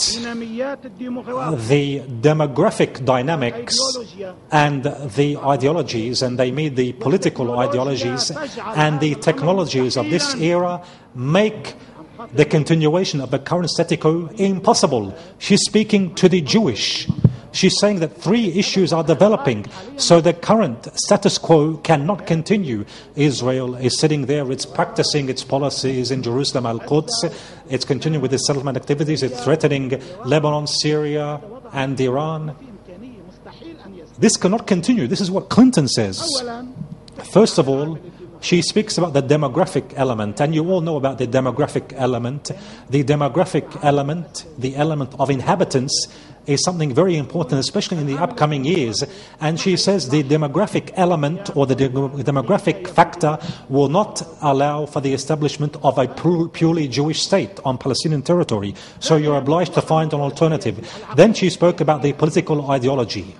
the demographic dynamics and the ideologies, and they mean the political ideologies and the technologies of this era, make the continuation of the current status quo impossible. She's speaking to the Jewish. She's saying that three issues are developing, so the current status quo cannot continue. Israel is sitting there, it's practicing its policies in Jerusalem, Al-Quds, it's continuing with its settlement activities, it's threatening Lebanon, Syria, and Iran. This cannot continue. This is what Clinton says. First of all, she speaks about the demographic element, and you all know about the demographic element. The demographic element, the element of inhabitants, is something very important, especially in the upcoming years. And she says the demographic element or the de- demographic factor will not allow for the establishment of a purely Jewish state on Palestinian territory. So you're obliged to find an alternative. Then she spoke about the political ideology.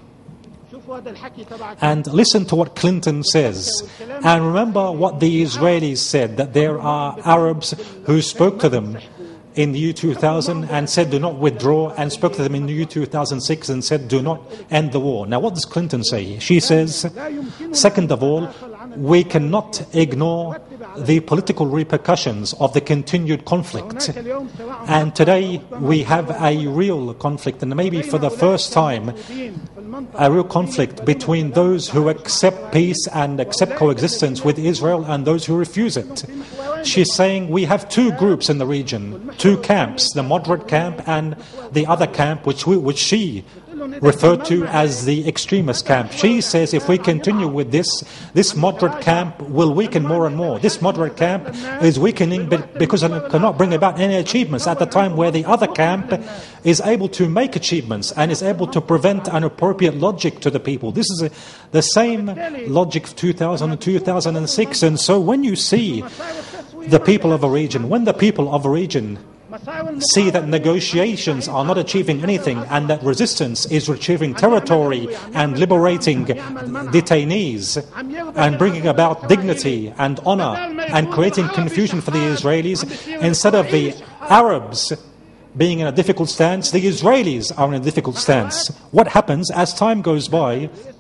And listen to what Clinton says. And remember what the Israelis said, that there are Arabs who spoke to them in the year two thousand and said do not withdraw, and spoke to them in the year two thousand six and said do not end the war. Now what does Clinton say? She says, second of all, we cannot ignore the political repercussions of the continued conflict. And today we have a real conflict, and maybe for the first time, a real conflict between those who accept peace and accept coexistence with Israel and those who refuse it. She's saying we have two groups in the region, two camps, the moderate camp and the other camp, which we, which she referred to as the extremist camp. She says if we continue with this, this moderate camp will weaken more and more. This moderate camp is weakening because it cannot bring about any achievements at the time where the other camp is able to make achievements and is able to prevent an appropriate logic to the people. This is a, the same logic of two thousand and two thousand six. And so when you see the people of a region, when the people of a region see that negotiations are not achieving anything and that resistance is retrieving territory and liberating detainees and bringing about dignity and honor and creating confusion for the Israelis, instead of the Arabs being in a difficult stance, the Israelis are in a difficult stance. What happens as time goes by?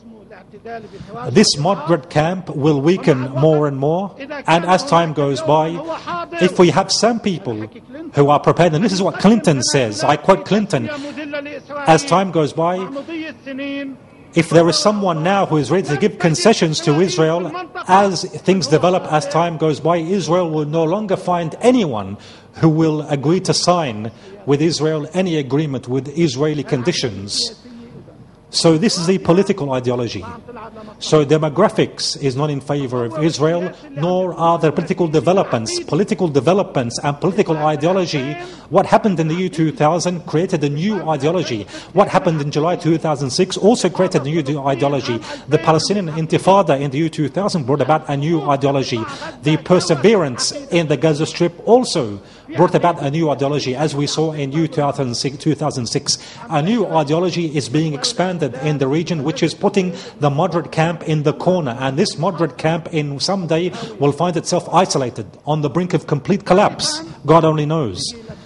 This moderate camp will weaken more and more, and as time goes by, if we have some people who are prepared, and this is what Clinton says, I quote Clinton, as time goes by, if there is someone now who is ready to give concessions to Israel, as things develop, as time goes by, Israel will no longer find anyone who will agree to sign with Israel any agreement with Israeli conditions. So this is a political ideology. So demographics is not in favor of Israel, nor are there political developments. Political developments and political ideology, what happened in the year two thousand created a new ideology. What happened in July two thousand six also created a new ideology. The Palestinian Intifada in the year two thousand brought about a new ideology. The perseverance in the Gaza Strip also brought about a new ideology, as we saw in two thousand six. A new ideology is being expanded in the region, which is putting the moderate camp in the corner, and this moderate camp in someday will find itself isolated on the brink of complete collapse. God only knows.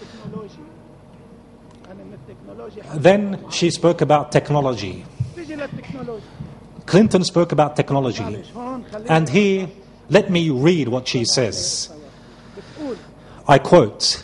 Then she spoke about technology. Clinton spoke about technology, and here let me read what she says. I quote,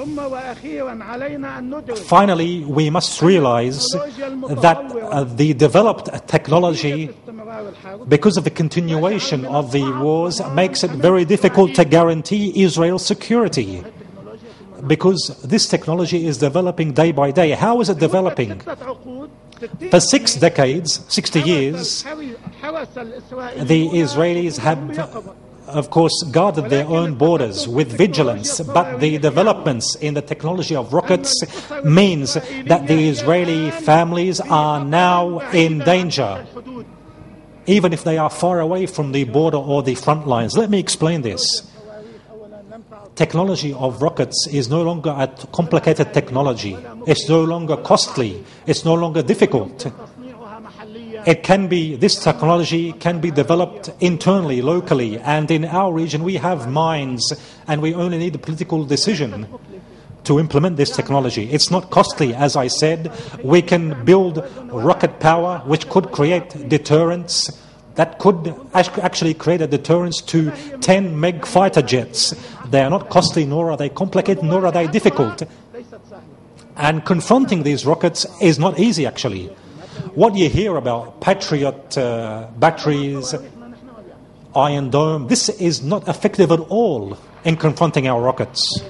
"Finally, we must realize that uh, the developed technology, because of the continuation of the wars, makes it very difficult to guarantee Israel's security. Because this technology is developing day by day. How is it developing? For six decades, sixty years, the Israelis have, of course, guarded their own borders with vigilance, but the developments in the technology of rockets means that the Israeli families are now in danger, even if they are far away from the border or the front lines. Let me explain this. Technology of rockets is no longer a complicated technology. It's no longer costly. It's no longer difficult. It can be, this technology can be developed internally, locally, and in our region we have mines, and we only need a political decision to implement this technology. It's not costly, as I said. We can build rocket power, which could create deterrence, that could actually create a deterrence to ten meg fighter jets. They are not costly, nor are they complicated, nor are they difficult. And confronting these rockets is not easy, actually. What you hear about Patriot uh, batteries, Iron Dome, this is not effective at all in confronting our rockets.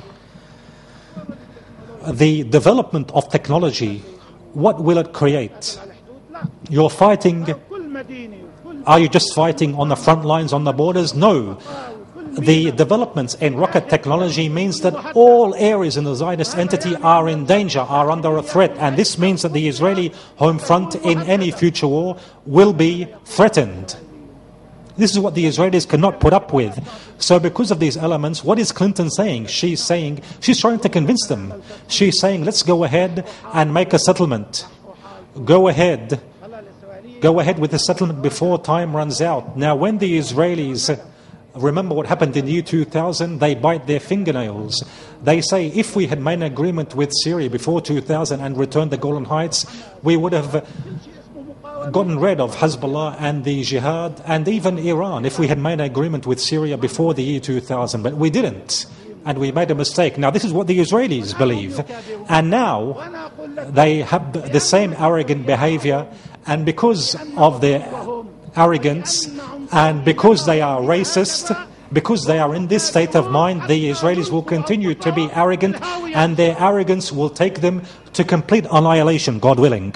The development of technology, what will it create? You're fighting, are you just fighting on the front lines, on the borders? No. The developments in rocket technology means that all areas in the Zionist entity are in danger, are under a threat, and this means that the Israeli home front in any future war will be threatened. This is what the Israelis cannot put up with. So because of these elements, what is Clinton saying? She's saying, she's trying to convince them. She's saying, let's go ahead and make a settlement. Go ahead. Go ahead with the settlement before time runs out. Now, when the Israelis remember what happened in the year two thousand, they bite their fingernails. They say, if we had made an agreement with Syria before two thousand and returned the Golan Heights, we would have gotten rid of Hezbollah and the Jihad and even Iran, if we had made an agreement with Syria before the year two thousand. But we didn't, and we made a mistake. Now, this is what the Israelis believe. And now they have the same arrogant behavior, and because of their arrogance, and because they are racist, because they are in this state of mind, the Israelis will continue to be arrogant, and their arrogance will take them to complete annihilation, God willing.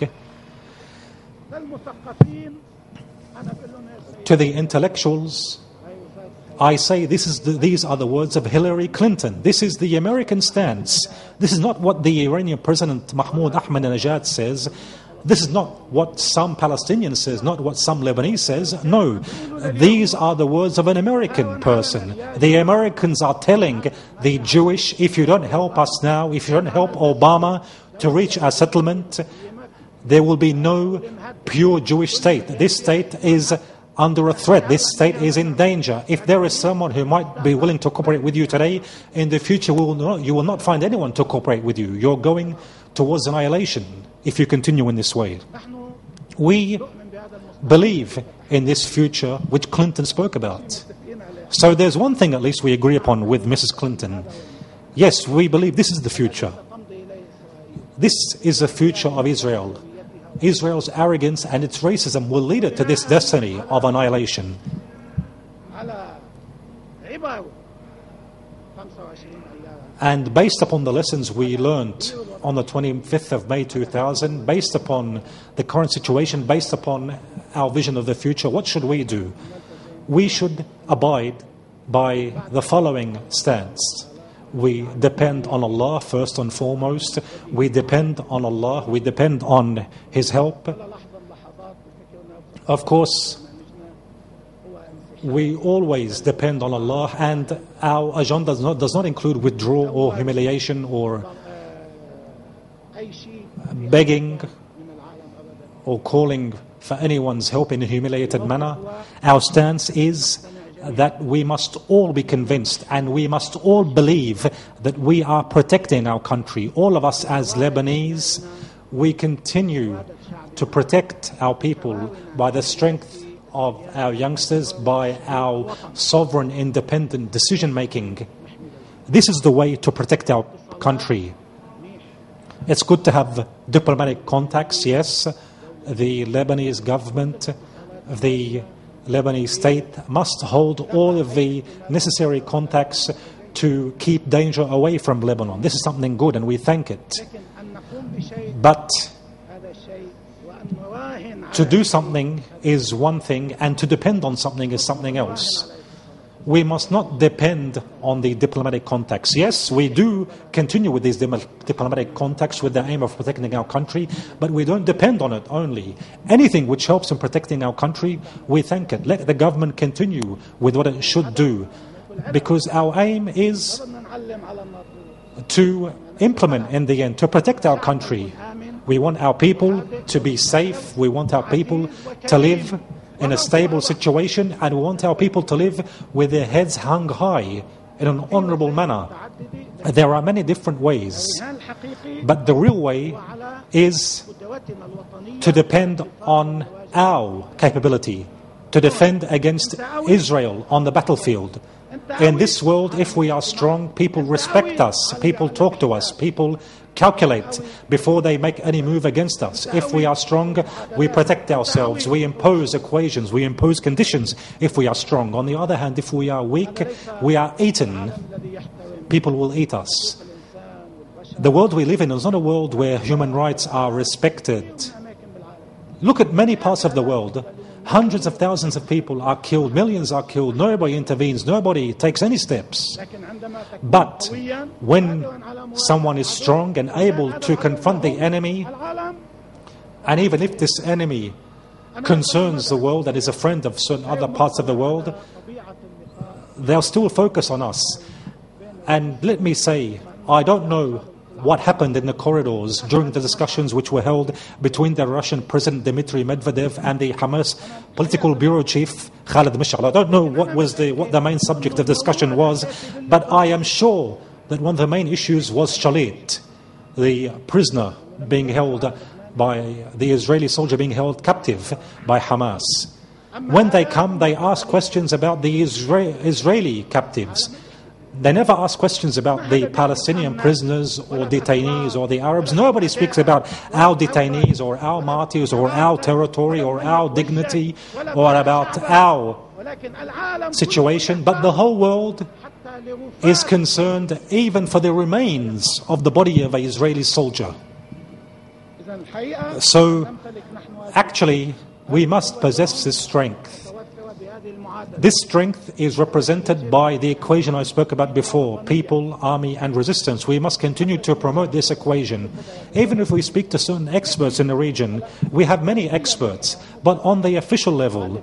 To the intellectuals, I say this is the, these are the words of Hillary Clinton. This is the American stance. This is not what the Iranian President Mahmoud Ahmadinejad says. This is not what some Palestinian says, not what some Lebanese says. No, these are the words of an American person. The Americans are telling the Jewish, if you don't help us now, if you don't help Obama to reach a settlement, there will be no pure Jewish state. This state is under a threat. This state is in danger. If there is someone who might be willing to cooperate with you today, in the future we will not, you will not find anyone to cooperate with you. You're going towards annihilation if you continue in this way. We believe in this future which Clinton spoke about. So there's one thing at least we agree upon with Missus Clinton. Yes, we believe this is the future. This is the future of Israel. Israel's arrogance and its racism will lead it to this destiny of annihilation. And based upon the lessons we learned on the twenty-fifth of May two thousand, based upon the current situation, based upon our vision of the future, what should we do? We should abide by the following stance. We depend on Allah first and foremost. We depend on Allah. We depend on His help. Of course, we always depend on Allah, and our agenda does not, does not include withdrawal or humiliation or begging or calling for anyone's help in a humiliated manner. Our stance is that we must all be convinced and we must all believe that we are protecting our country. All of us as Lebanese, we continue to protect our people by the strength of our youngsters, by our sovereign independent decision making. This is the way to protect our country. It's good to have diplomatic contacts, yes. The Lebanese government, the Lebanese state must hold all of the necessary contacts to keep danger away from Lebanon. This is something good and we thank it. But to do something is one thing and to depend on something is something else. We must not depend on the diplomatic contacts. Yes, we do continue with these diplomatic contacts with the aim of protecting our country, but we don't depend on it only. Anything which helps in protecting our country, we thank it. Let the government continue with what it should do, because our aim is to implement in the end, to protect our country. We want our people to be safe. We want our people to live in a stable situation, and we want our people to live with their heads hung high in an honorable manner. There are many different ways, but the real way is to depend on our capability to defend against Israel on the battlefield. In this world, if we are strong, people respect us, people talk to us, people calculate before they make any move against us. If we are strong, we protect ourselves, we impose equations, we impose conditions if we are strong. On the other hand, if we are weak, we are eaten. People will eat us. The world we live in is not a world where human rights are respected. Look at many parts of the world. Hundreds of thousands of people are killed, millions are killed, nobody intervenes, nobody takes any steps. But when someone is strong and able to confront the enemy, and even if this enemy concerns the world and is a friend of certain other parts of the world, they'll still focus on us. And let me say, I don't know what happened in the corridors during the discussions which were held between the Russian President Dmitry Medvedev and the Hamas political bureau chief Khalid Mash'al. I don't know what was the what the main subject of discussion was, but I am sure that one of the main issues was Shalit, the prisoner being held by the Israeli soldier being held captive by Hamas. When they come, they ask questions about the Isra- Israeli captives. They never ask questions about the Palestinian prisoners or detainees or the Arabs. Nobody speaks about our detainees or our martyrs or our territory or our dignity or about our situation. But the whole world is concerned even for the remains of the body of an Israeli soldier. So actually, we must possess this strength. This strength is represented by the equation I spoke about before, people, army and resistance. We must continue to promote this equation. Even if we speak to certain experts in the region, we have many experts, but on the official level,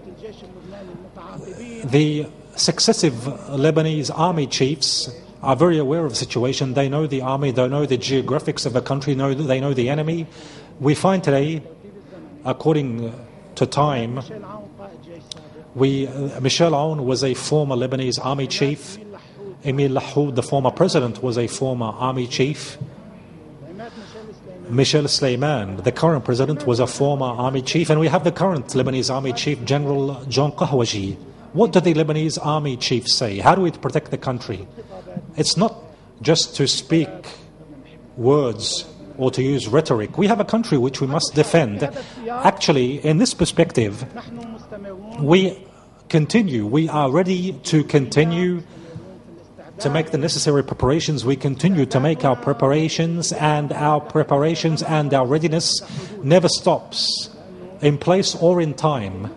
the successive Lebanese army chiefs are very aware of the situation. They know the army, they know the geographics of the country, know they know the enemy. We find today, according to time, We, uh, Michel Aoun was a former Lebanese army chief. Emil Lahoud, the former president, was a former army chief. Michel Sleiman, the current president, was a former army chief, and we have the current Lebanese army chief, General John Qahwaji. What do the Lebanese army chiefs say? How do we protect the country? It's not just to speak words or to use rhetoric. We have a country which we must defend. Actually, in this perspective, we continue. We are ready to continue to make the necessary preparations. We continue to make our preparations, and our preparations and our readiness never stops, in place or in time,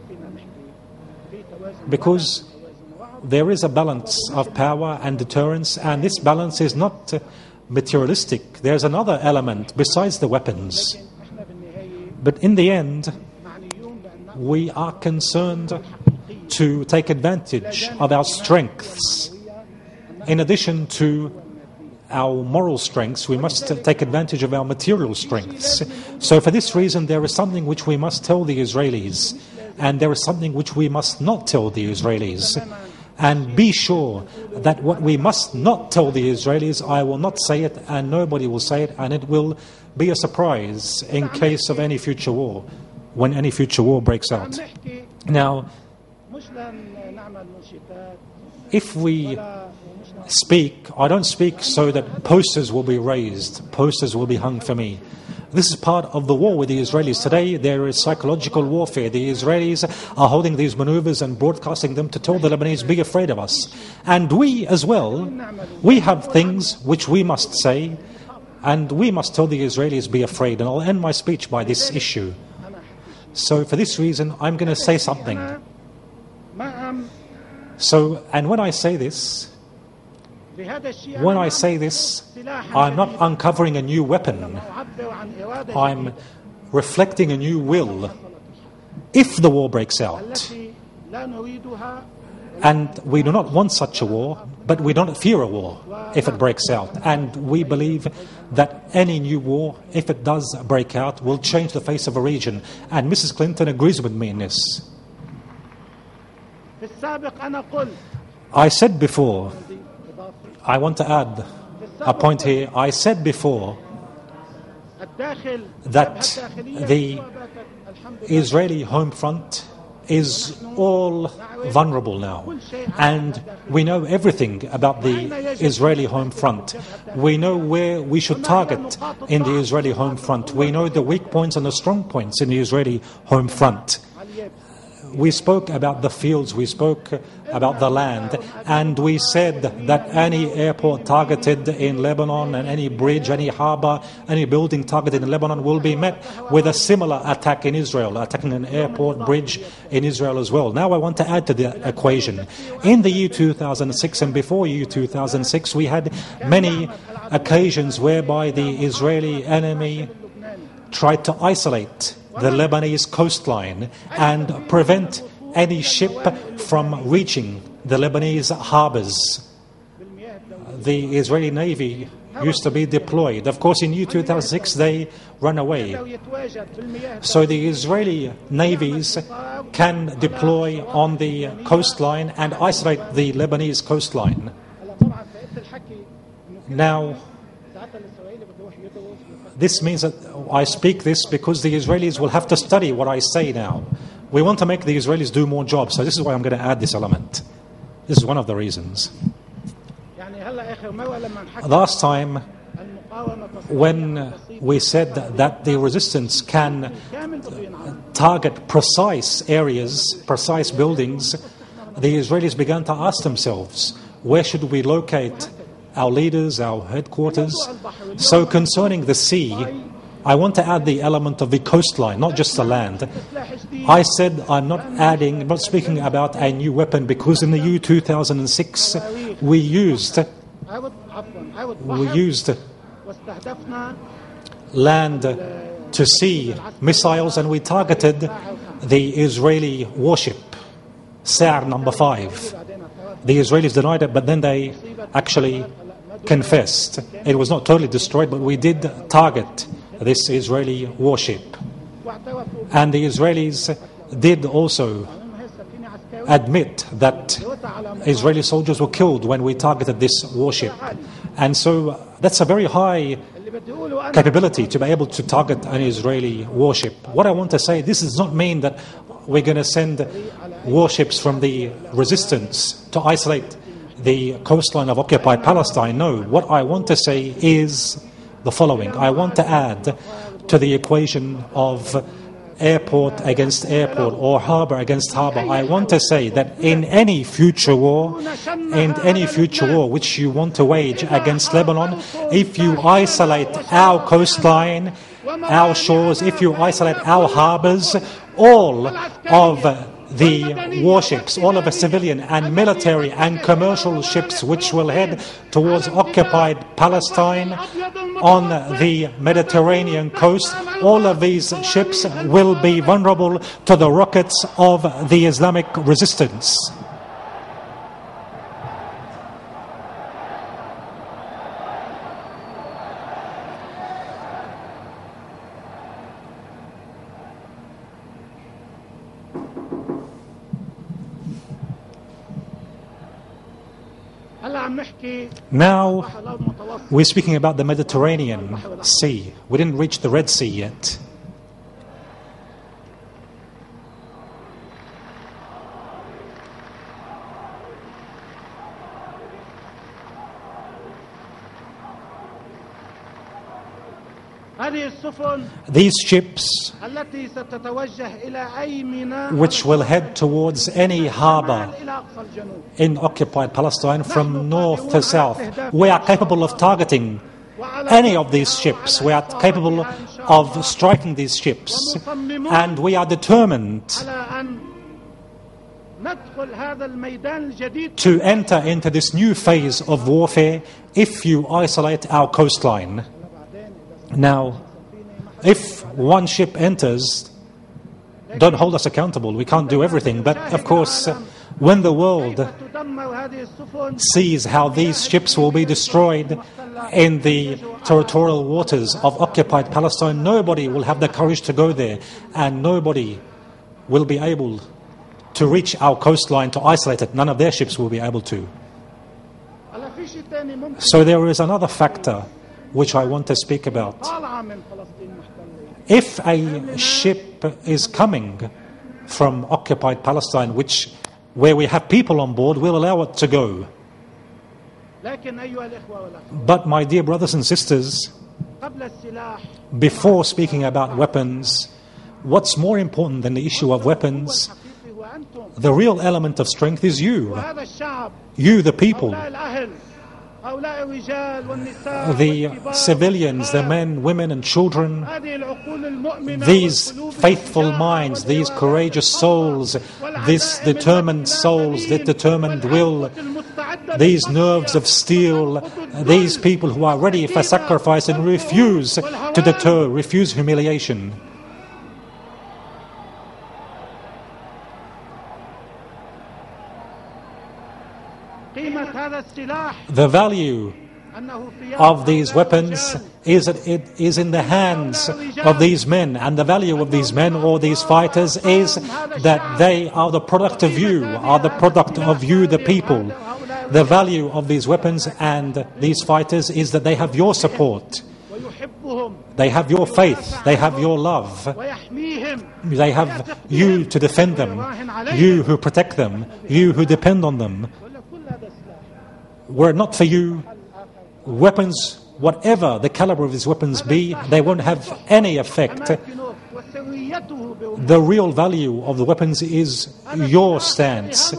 because there is a balance of power and deterrence, and this balance is not materialistic. There's another element besides the weapons. But in the end, we are concerned to take advantage of our strengths. In addition to our moral strengths, we must take advantage of our material strengths. So for this reason, there is something which we must tell the Israelis, and there is something which we must not tell the Israelis. And be sure that what we must not tell the Israelis, I will not say it, and nobody will say it, and it will be a surprise in case of any future war, when any future war breaks out. Now, if we speak, I don't speak so that posters will be raised, posters will be hung for me. This is part of the war with the Israelis. Today there is psychological warfare. The Israelis are holding these maneuvers and broadcasting them to tell the Lebanese, be afraid of us. And we as well, we have things which we must say, and we must tell the Israelis, be afraid. And I'll end my speech by this issue. So for this reason, I'm going to say something. So, and when I say this, when I say this, I'm not uncovering a new weapon. I'm reflecting a new will. If the war breaks out, and we do not want such a war, but we don't fear a war if it breaks out, and we believe that any new war, if it does break out, will change the face of a region. And Missus Clinton agrees with me in this. I said before, I want to add a point here. I said before that the Israeli home front is all vulnerable now, and we know everything about the Israeli home front. We know where we should target in the Israeli home front. We know the weak points and the strong points in the Israeli home front. We spoke about the fields, we spoke about the land, and we said that any airport targeted in Lebanon, and any bridge, any harbor, any building targeted in Lebanon will be met with a similar attack in Israel, attacking an airport, bridge in Israel as well. Now I want to add to the equation. In the year two thousand six and before year two thousand six, we had many occasions whereby the Israeli enemy tried to isolate the Lebanese coastline and prevent any ship from reaching the Lebanese harbors. The Israeli Navy used to be deployed. Of course, in year two thousand six, they ran away. So the Israeli navies can deploy on the coastline and isolate the Lebanese coastline. Now, this means that I speak this because the Israelis will have to study what I say now. We want to make the Israelis do more jobs, so this is why I'm going to add this element. This is one of the reasons. Last time, when we said that the resistance can target precise areas, precise buildings, the Israelis began to ask themselves, where should we locate our leaders, our headquarters? So concerning the sea, I want to add the element of the coastline, not just the land. I said I'm not adding, I'm not speaking about a new weapon, because in the year two thousand six we used we used land to sea missiles, and we targeted the Israeli warship, Sa'ar number five. The Israelis denied it, but then they actually confessed. It was not totally destroyed, but we did target this Israeli warship. And the Israelis did also admit that Israeli soldiers were killed when we targeted this warship. And so that's a very high capability to be able to target an Israeli warship. What I want to say, this does not mean that we're going to send warships from the resistance to isolate the coastline of occupied Palestine. No, what I want to say is the following. I want to add to the equation of airport against airport or harbour against harbour. I want to say that in any future war, in any future war which you want to wage against Lebanon, if you isolate our coastline, our shores, if you isolate our harbours, all of the warships, all of the civilian and military and commercial ships which will head towards occupied Palestine on the Mediterranean coast, all of these ships will be vulnerable to the rockets of the Islamic resistance. Now we're speaking about the Mediterranean Sea. We didn't reach the Red Sea yet. These ships, which will head towards any harbour in occupied Palestine from north to south, we are capable of targeting any of these ships. We are capable of striking these ships, and we are determined to enter into this new phase of warfare if you isolate our coastline. Now, if one ship enters, don't hold us accountable. We can't do everything. But, of course, when the world sees how these ships will be destroyed in the territorial waters of occupied Palestine, nobody will have the courage to go there, and nobody will be able to reach our coastline to isolate it. None of their ships will be able to. So there is another factor which I want to speak about. If a ship is coming from occupied Palestine, which where we have people on board, we'll allow it to go. But my dear brothers and sisters, before speaking about weapons, what's more important than the issue of weapons? The real element of strength is you. You, the people. The civilians, the men, women and children, these faithful minds, these courageous souls, these determined souls, this determined will, these nerves of steel, these people who are ready for sacrifice and refuse to deter, refuse humiliation. The value of these weapons is that it is in the hands of these men, and the value of these men or these fighters is that they are the product of you, are the product of you, the people. The value of these weapons and these fighters is that they have your support. They have your faith, they have your love, they have you to defend them, you who protect them, you who depend on them. Were it not for you, weapons, whatever the caliber of these weapons be, they won't have any effect. The real value of the weapons is your stance.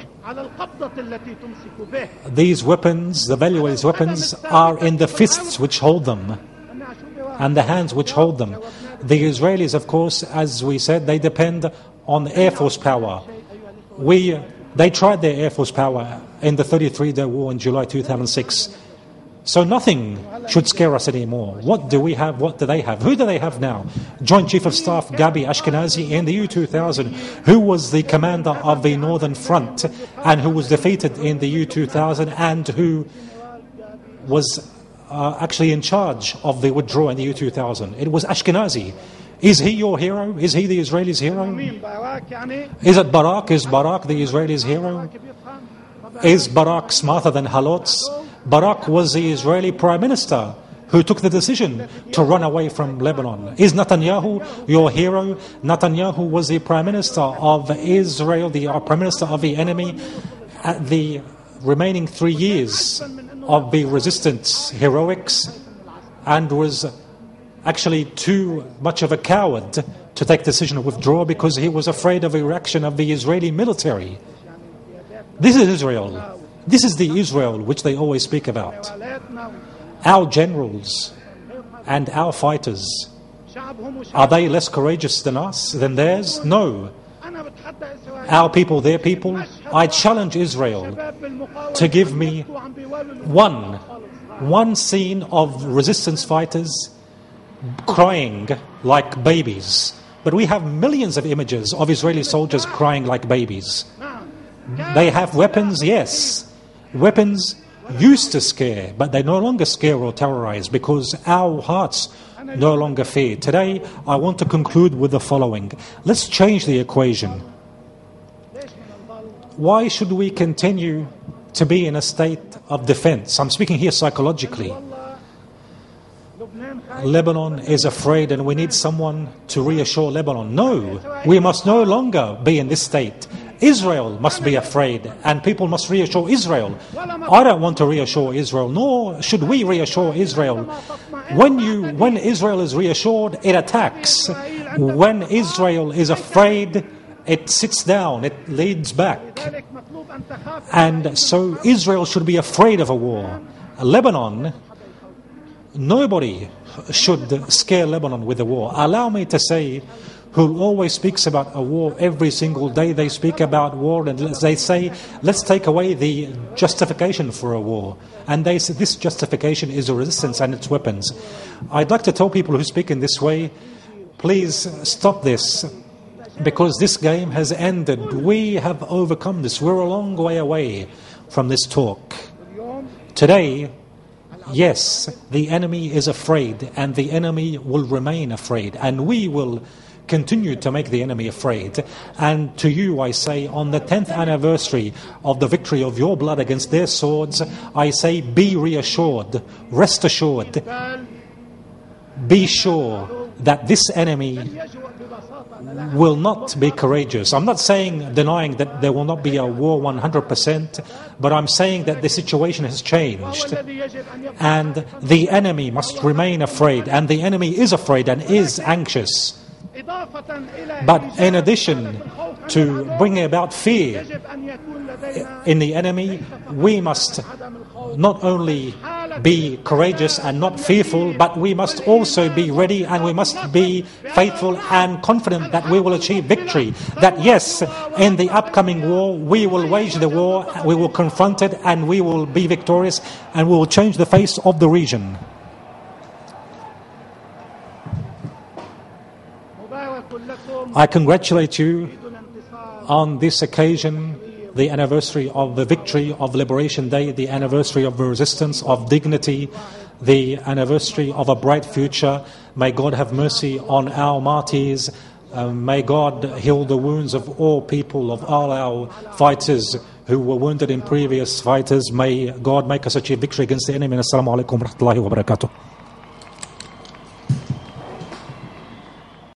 These weapons, the value of these weapons are in the fists which hold them and the hands which hold them. The Israelis, of course, as we said, they depend on Air Force power. We... They tried their Air Force power in the thirty-three day war in July two thousand six. So nothing should scare us anymore. What do we have? What do they have? Who do they have now? Joint Chief of Staff Gabi Ashkenazi in the U two thousand, who was the commander of the Northern Front and who was defeated in the U two thousand and who was uh, actually in charge of the withdrawal in the U two thousand. It was Ashkenazi. Is he your hero? Is he the Israelis' hero? Is it Barak? Is Barak the Israelis' hero? Is Barak smarter than Halotz? Barak was the Israeli Prime Minister who who took the decision to run away from Lebanon. Is Netanyahu your hero? Netanyahu was the Prime Minister of Israel, the Prime Minister of the enemy, at the remaining three years of the resistance heroics, and was actually too much of a coward to take the decision to withdraw because he was afraid of the reaction of the Israeli military. This is Israel. This is the Israel which they always speak about. Our generals and our fighters, are they less courageous than us, than theirs? No. Our people, their people. I challenge Israel to give me one, one scene of resistance fighters crying like babies. But we have millions of images of Israeli soldiers crying like babies. They have weapons, yes. Weapons used to scare, but they no longer scare or terrorize because our hearts no longer fear. Today, I want to conclude with the following. Let's change the equation. Why should we continue to be in a state of defense? I'm speaking here psychologically. Lebanon is afraid and we need someone to reassure Lebanon. No, we must no longer be in this state. Israel must be afraid and people must reassure Israel. I don't want to reassure Israel, nor should we reassure Israel. When you, when Israel is reassured, it attacks. When Israel is afraid, it sits down, it leads back. And so Israel should be afraid of a war. Lebanon, nobody should scare Lebanon with a war. Allow me to say, who always speaks about a war every single day, they speak about war and they say, let's take away the justification for a war. And they say this justification is a resistance and its weapons. I'd like to tell people who speak in this way, please stop this, because this game has ended. We have overcome this. We're a long way away from this talk. Today, yes, the enemy is afraid and the enemy will remain afraid and we will continue to make the enemy afraid. And to you I say, on the tenth anniversary of the victory of your blood against their swords, I say, be reassured, rest assured, be sure that this enemy will not be courageous. I'm not saying, denying that there will not be a war one hundred percent, but I'm saying that the situation has changed. And the enemy must remain afraid, and the enemy is afraid and is anxious. But in addition to bringing about fear in the enemy, we must not only be courageous and not fearful, but we must also be ready and we must be faithful and confident that we will achieve victory. That yes, in the upcoming war, we will wage the war, we will confront it, and we will be victorious, and we will change the face of the region. I congratulate you on this occasion, the anniversary of the victory of Liberation Day, the anniversary of the resistance, of dignity, the anniversary of a bright future. May God have mercy on our martyrs. Uh, may God heal the wounds of all people, of all our fighters who were wounded in previous fighters. May God make us achieve victory against the enemy. Assalamu alaikum wa rahmatullahi wa barakatuh.